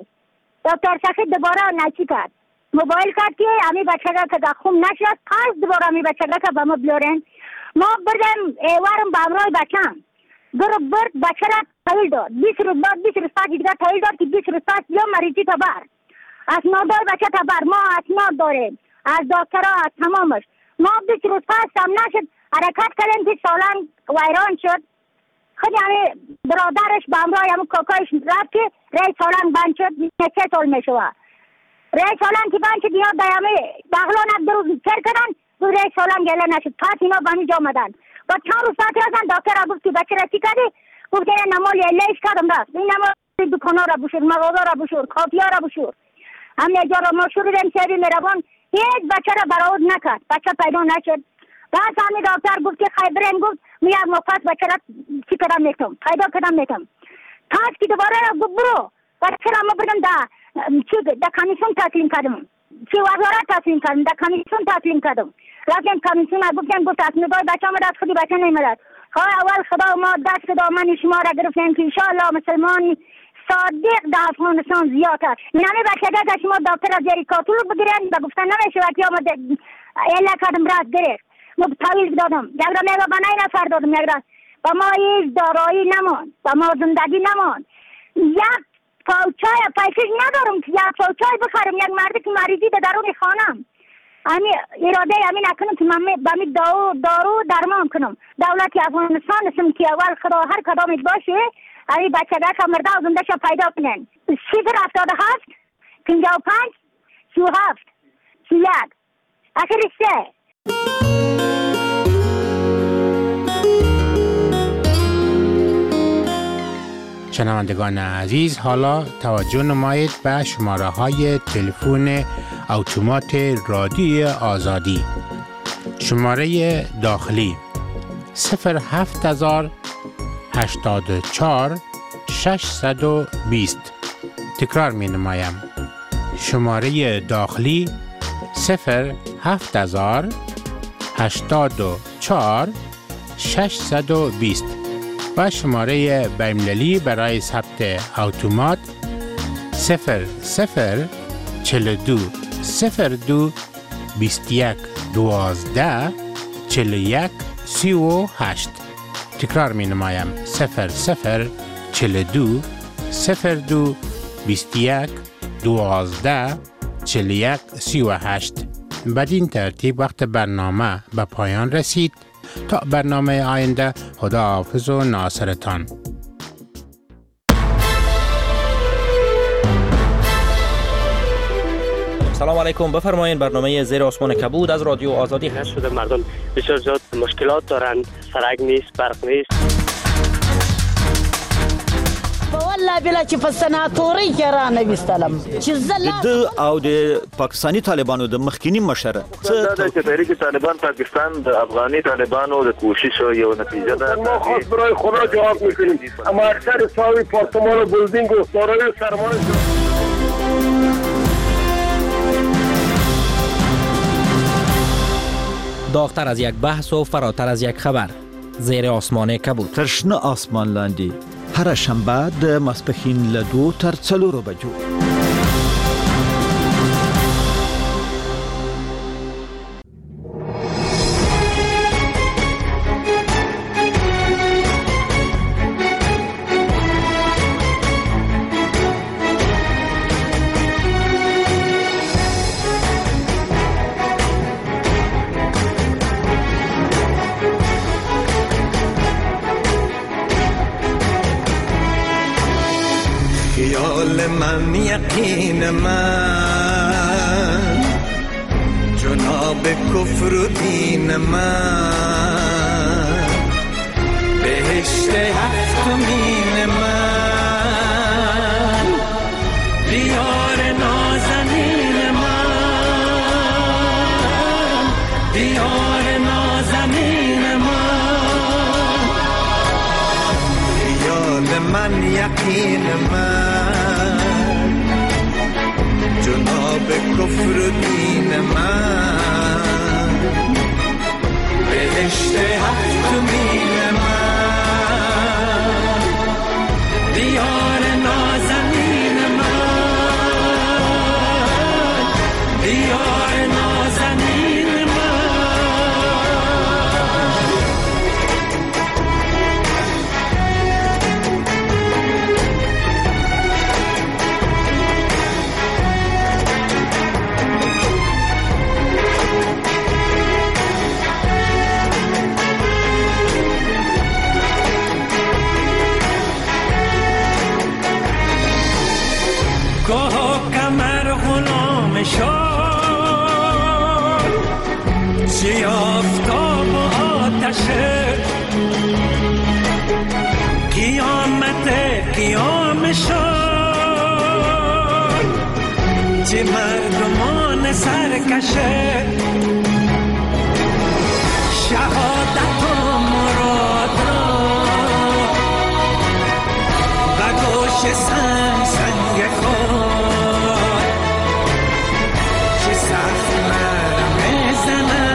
[SPEAKER 7] سخی دوباره نچی کرد. موبایل کرد که همی بچه را که خوب نشد پس دوباره همی بچه را که با ما بیارین. ما بردیم ایوارم با امرای بچه برد بچه را طویل داد. 20 روز بعد 20 روز پس دیگر طویل داد که 20 روز پس یا مریضی تا بر اسنادای بچه تا بر ما اسناد داریم از دکترها از تمامش. ما 20 روز پس هم نشد حرکت کردیم که سالان ویران شد. خود همه برادرش با امرای همه کاکایش رفت که رای سالان بند شد. 3 سال می شود رای سالان که بند شد. اینا در همه بغلان از دروز چر کردن و رای سالان گله نشد. پس اینا به همه جا آمدن. با چند روز پس رفتن دکتر را گفت که بچه را چی کردی؟ گفت که نمال لیش کردم رفت. این نمال دکانا را بشور، مغازه را بشور، کافیا را بشور. همه جا را مشهور دیم شهری مهربان هیچ بچه را برآورد نکرد. بچه پیدا نشد. بعد همه دکتر گفت که خیبرین گفت می یک مفت بچه را چی کردم میکنم پیدا کردم میکنم. پس که دوباره گفت برو بچه را ما بردم در کمیسیون تسلیم کردم. چی وزارت تسلیم کردم در کمیسیون تسلیم کردم. رفتیم کمیسیون گفت اسنادای بچه آمد از خودی بچه نیمدد. اول خدا ما دست دامن شما را گرفتیم که انشاءالله مسلمان صادق در افغانستان زیاد است. نمی بچه که شما دکتر از زیر کاتول بگیرن و گفتن نمیشه وقتی آمد اله کردم راست گرفت. طویل دادم، یک را میگه بنای نفر دادم، یک را با ما هیچ دارایی نمان، با ما زندگی نمان. یک پاوچای پیسش ندارم که یک پاوچای بخرم، یک مردی که مریضی در درون خانم. امی اراده امی نکنم که من بامی دارو درمان کنم. دولت افغانستان اسم که اول خدا هر کدامت باشه امی بچه که مرده و زنده شو پیدا کنن. 077 55 37 31 آخر
[SPEAKER 27] 3. شنوندگان عزیز، حالا توجه نمایید به شماره های تلفن اتومات رادیوی آزادی. شماره داخلی 07000 84 620. تکرار می نمایم. شماره داخلی 07000 84 620 و شماره بین‌المللی برای ثبت اتومات 0042 02 21 12 41 38. تکرار می نمایم. 0042 02 21 12 41 38. بدین ترتیب وقت برنامه به پایان رسید. تا برنامه آینده، خداحافظ و ناصرتان.
[SPEAKER 4] سلام علیکم. بفرمایید. برنامه زیر آسمان کبود از رادیو آزادی هست.
[SPEAKER 29] شده مردم بسیار زیاد مشکلات دارند، سرک نیست، برق نیست.
[SPEAKER 5] والله بلا چې په سناتوري کې را نه وستلم چې
[SPEAKER 6] د او د پاکستاني طالبانو د مخکینی مشره
[SPEAKER 28] څه د تحریک طالبان پاکستان د افغاني طالبانو د کوشش یو نتیجه ده. ما خاص برای خدا جواب میکنیم، اما اکثر ساوی پارتمان و بلدینگ و دارای سرمایه
[SPEAKER 4] داغتر از یک بحث و فراتر از یک خبر. زیر آسمان کبود.
[SPEAKER 6] ترشنه آسمان لاندی. هر شنبه د ماسپښین له 2 تر 4 بجو.
[SPEAKER 10] من یقین من جناب کفر و دین من بهشت هفتمین من دیار نازنین من دیار نازنین من خیال من یقین من جناب کفر و دین من بهشت هفتمین من دیار نازنین من دیار نازنین چی آفتاب و آتشه قیامت قیام شد چی مردمان سرکشه شهادت و مراد و گوش سنگ سنگ خود چی سخت مرم زنه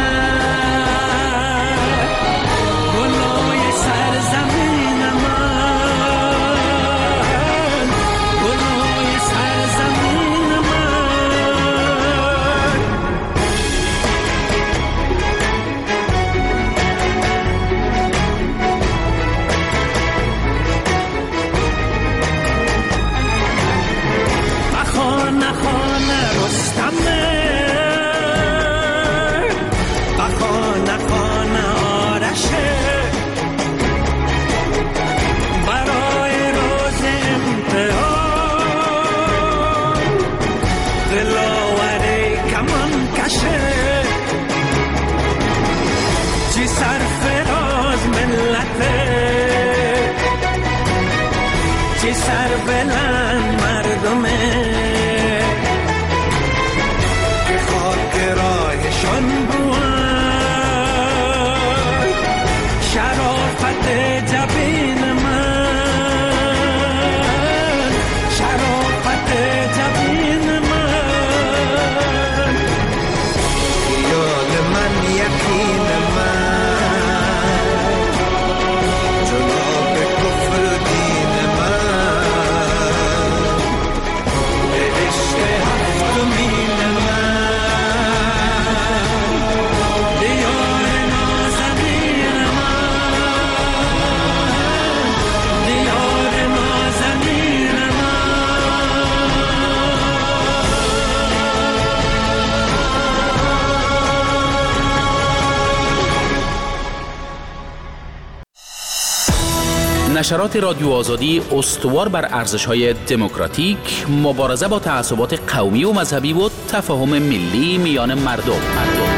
[SPEAKER 10] سرفراز ملته چه سربلند مردمه که خاک راهشان بود شرافت جبین من شرافت جبین من خیال من یقین من جناب کفر دین من به عشق هفتمین من دیار نازنین من دیار نازنین
[SPEAKER 8] نشرات رادیو آزادی استوار بر ارزش‌های دموکراتیک، مبارزه با تعصبات قومی و مذهبی و تفاهم ملی میان مردم.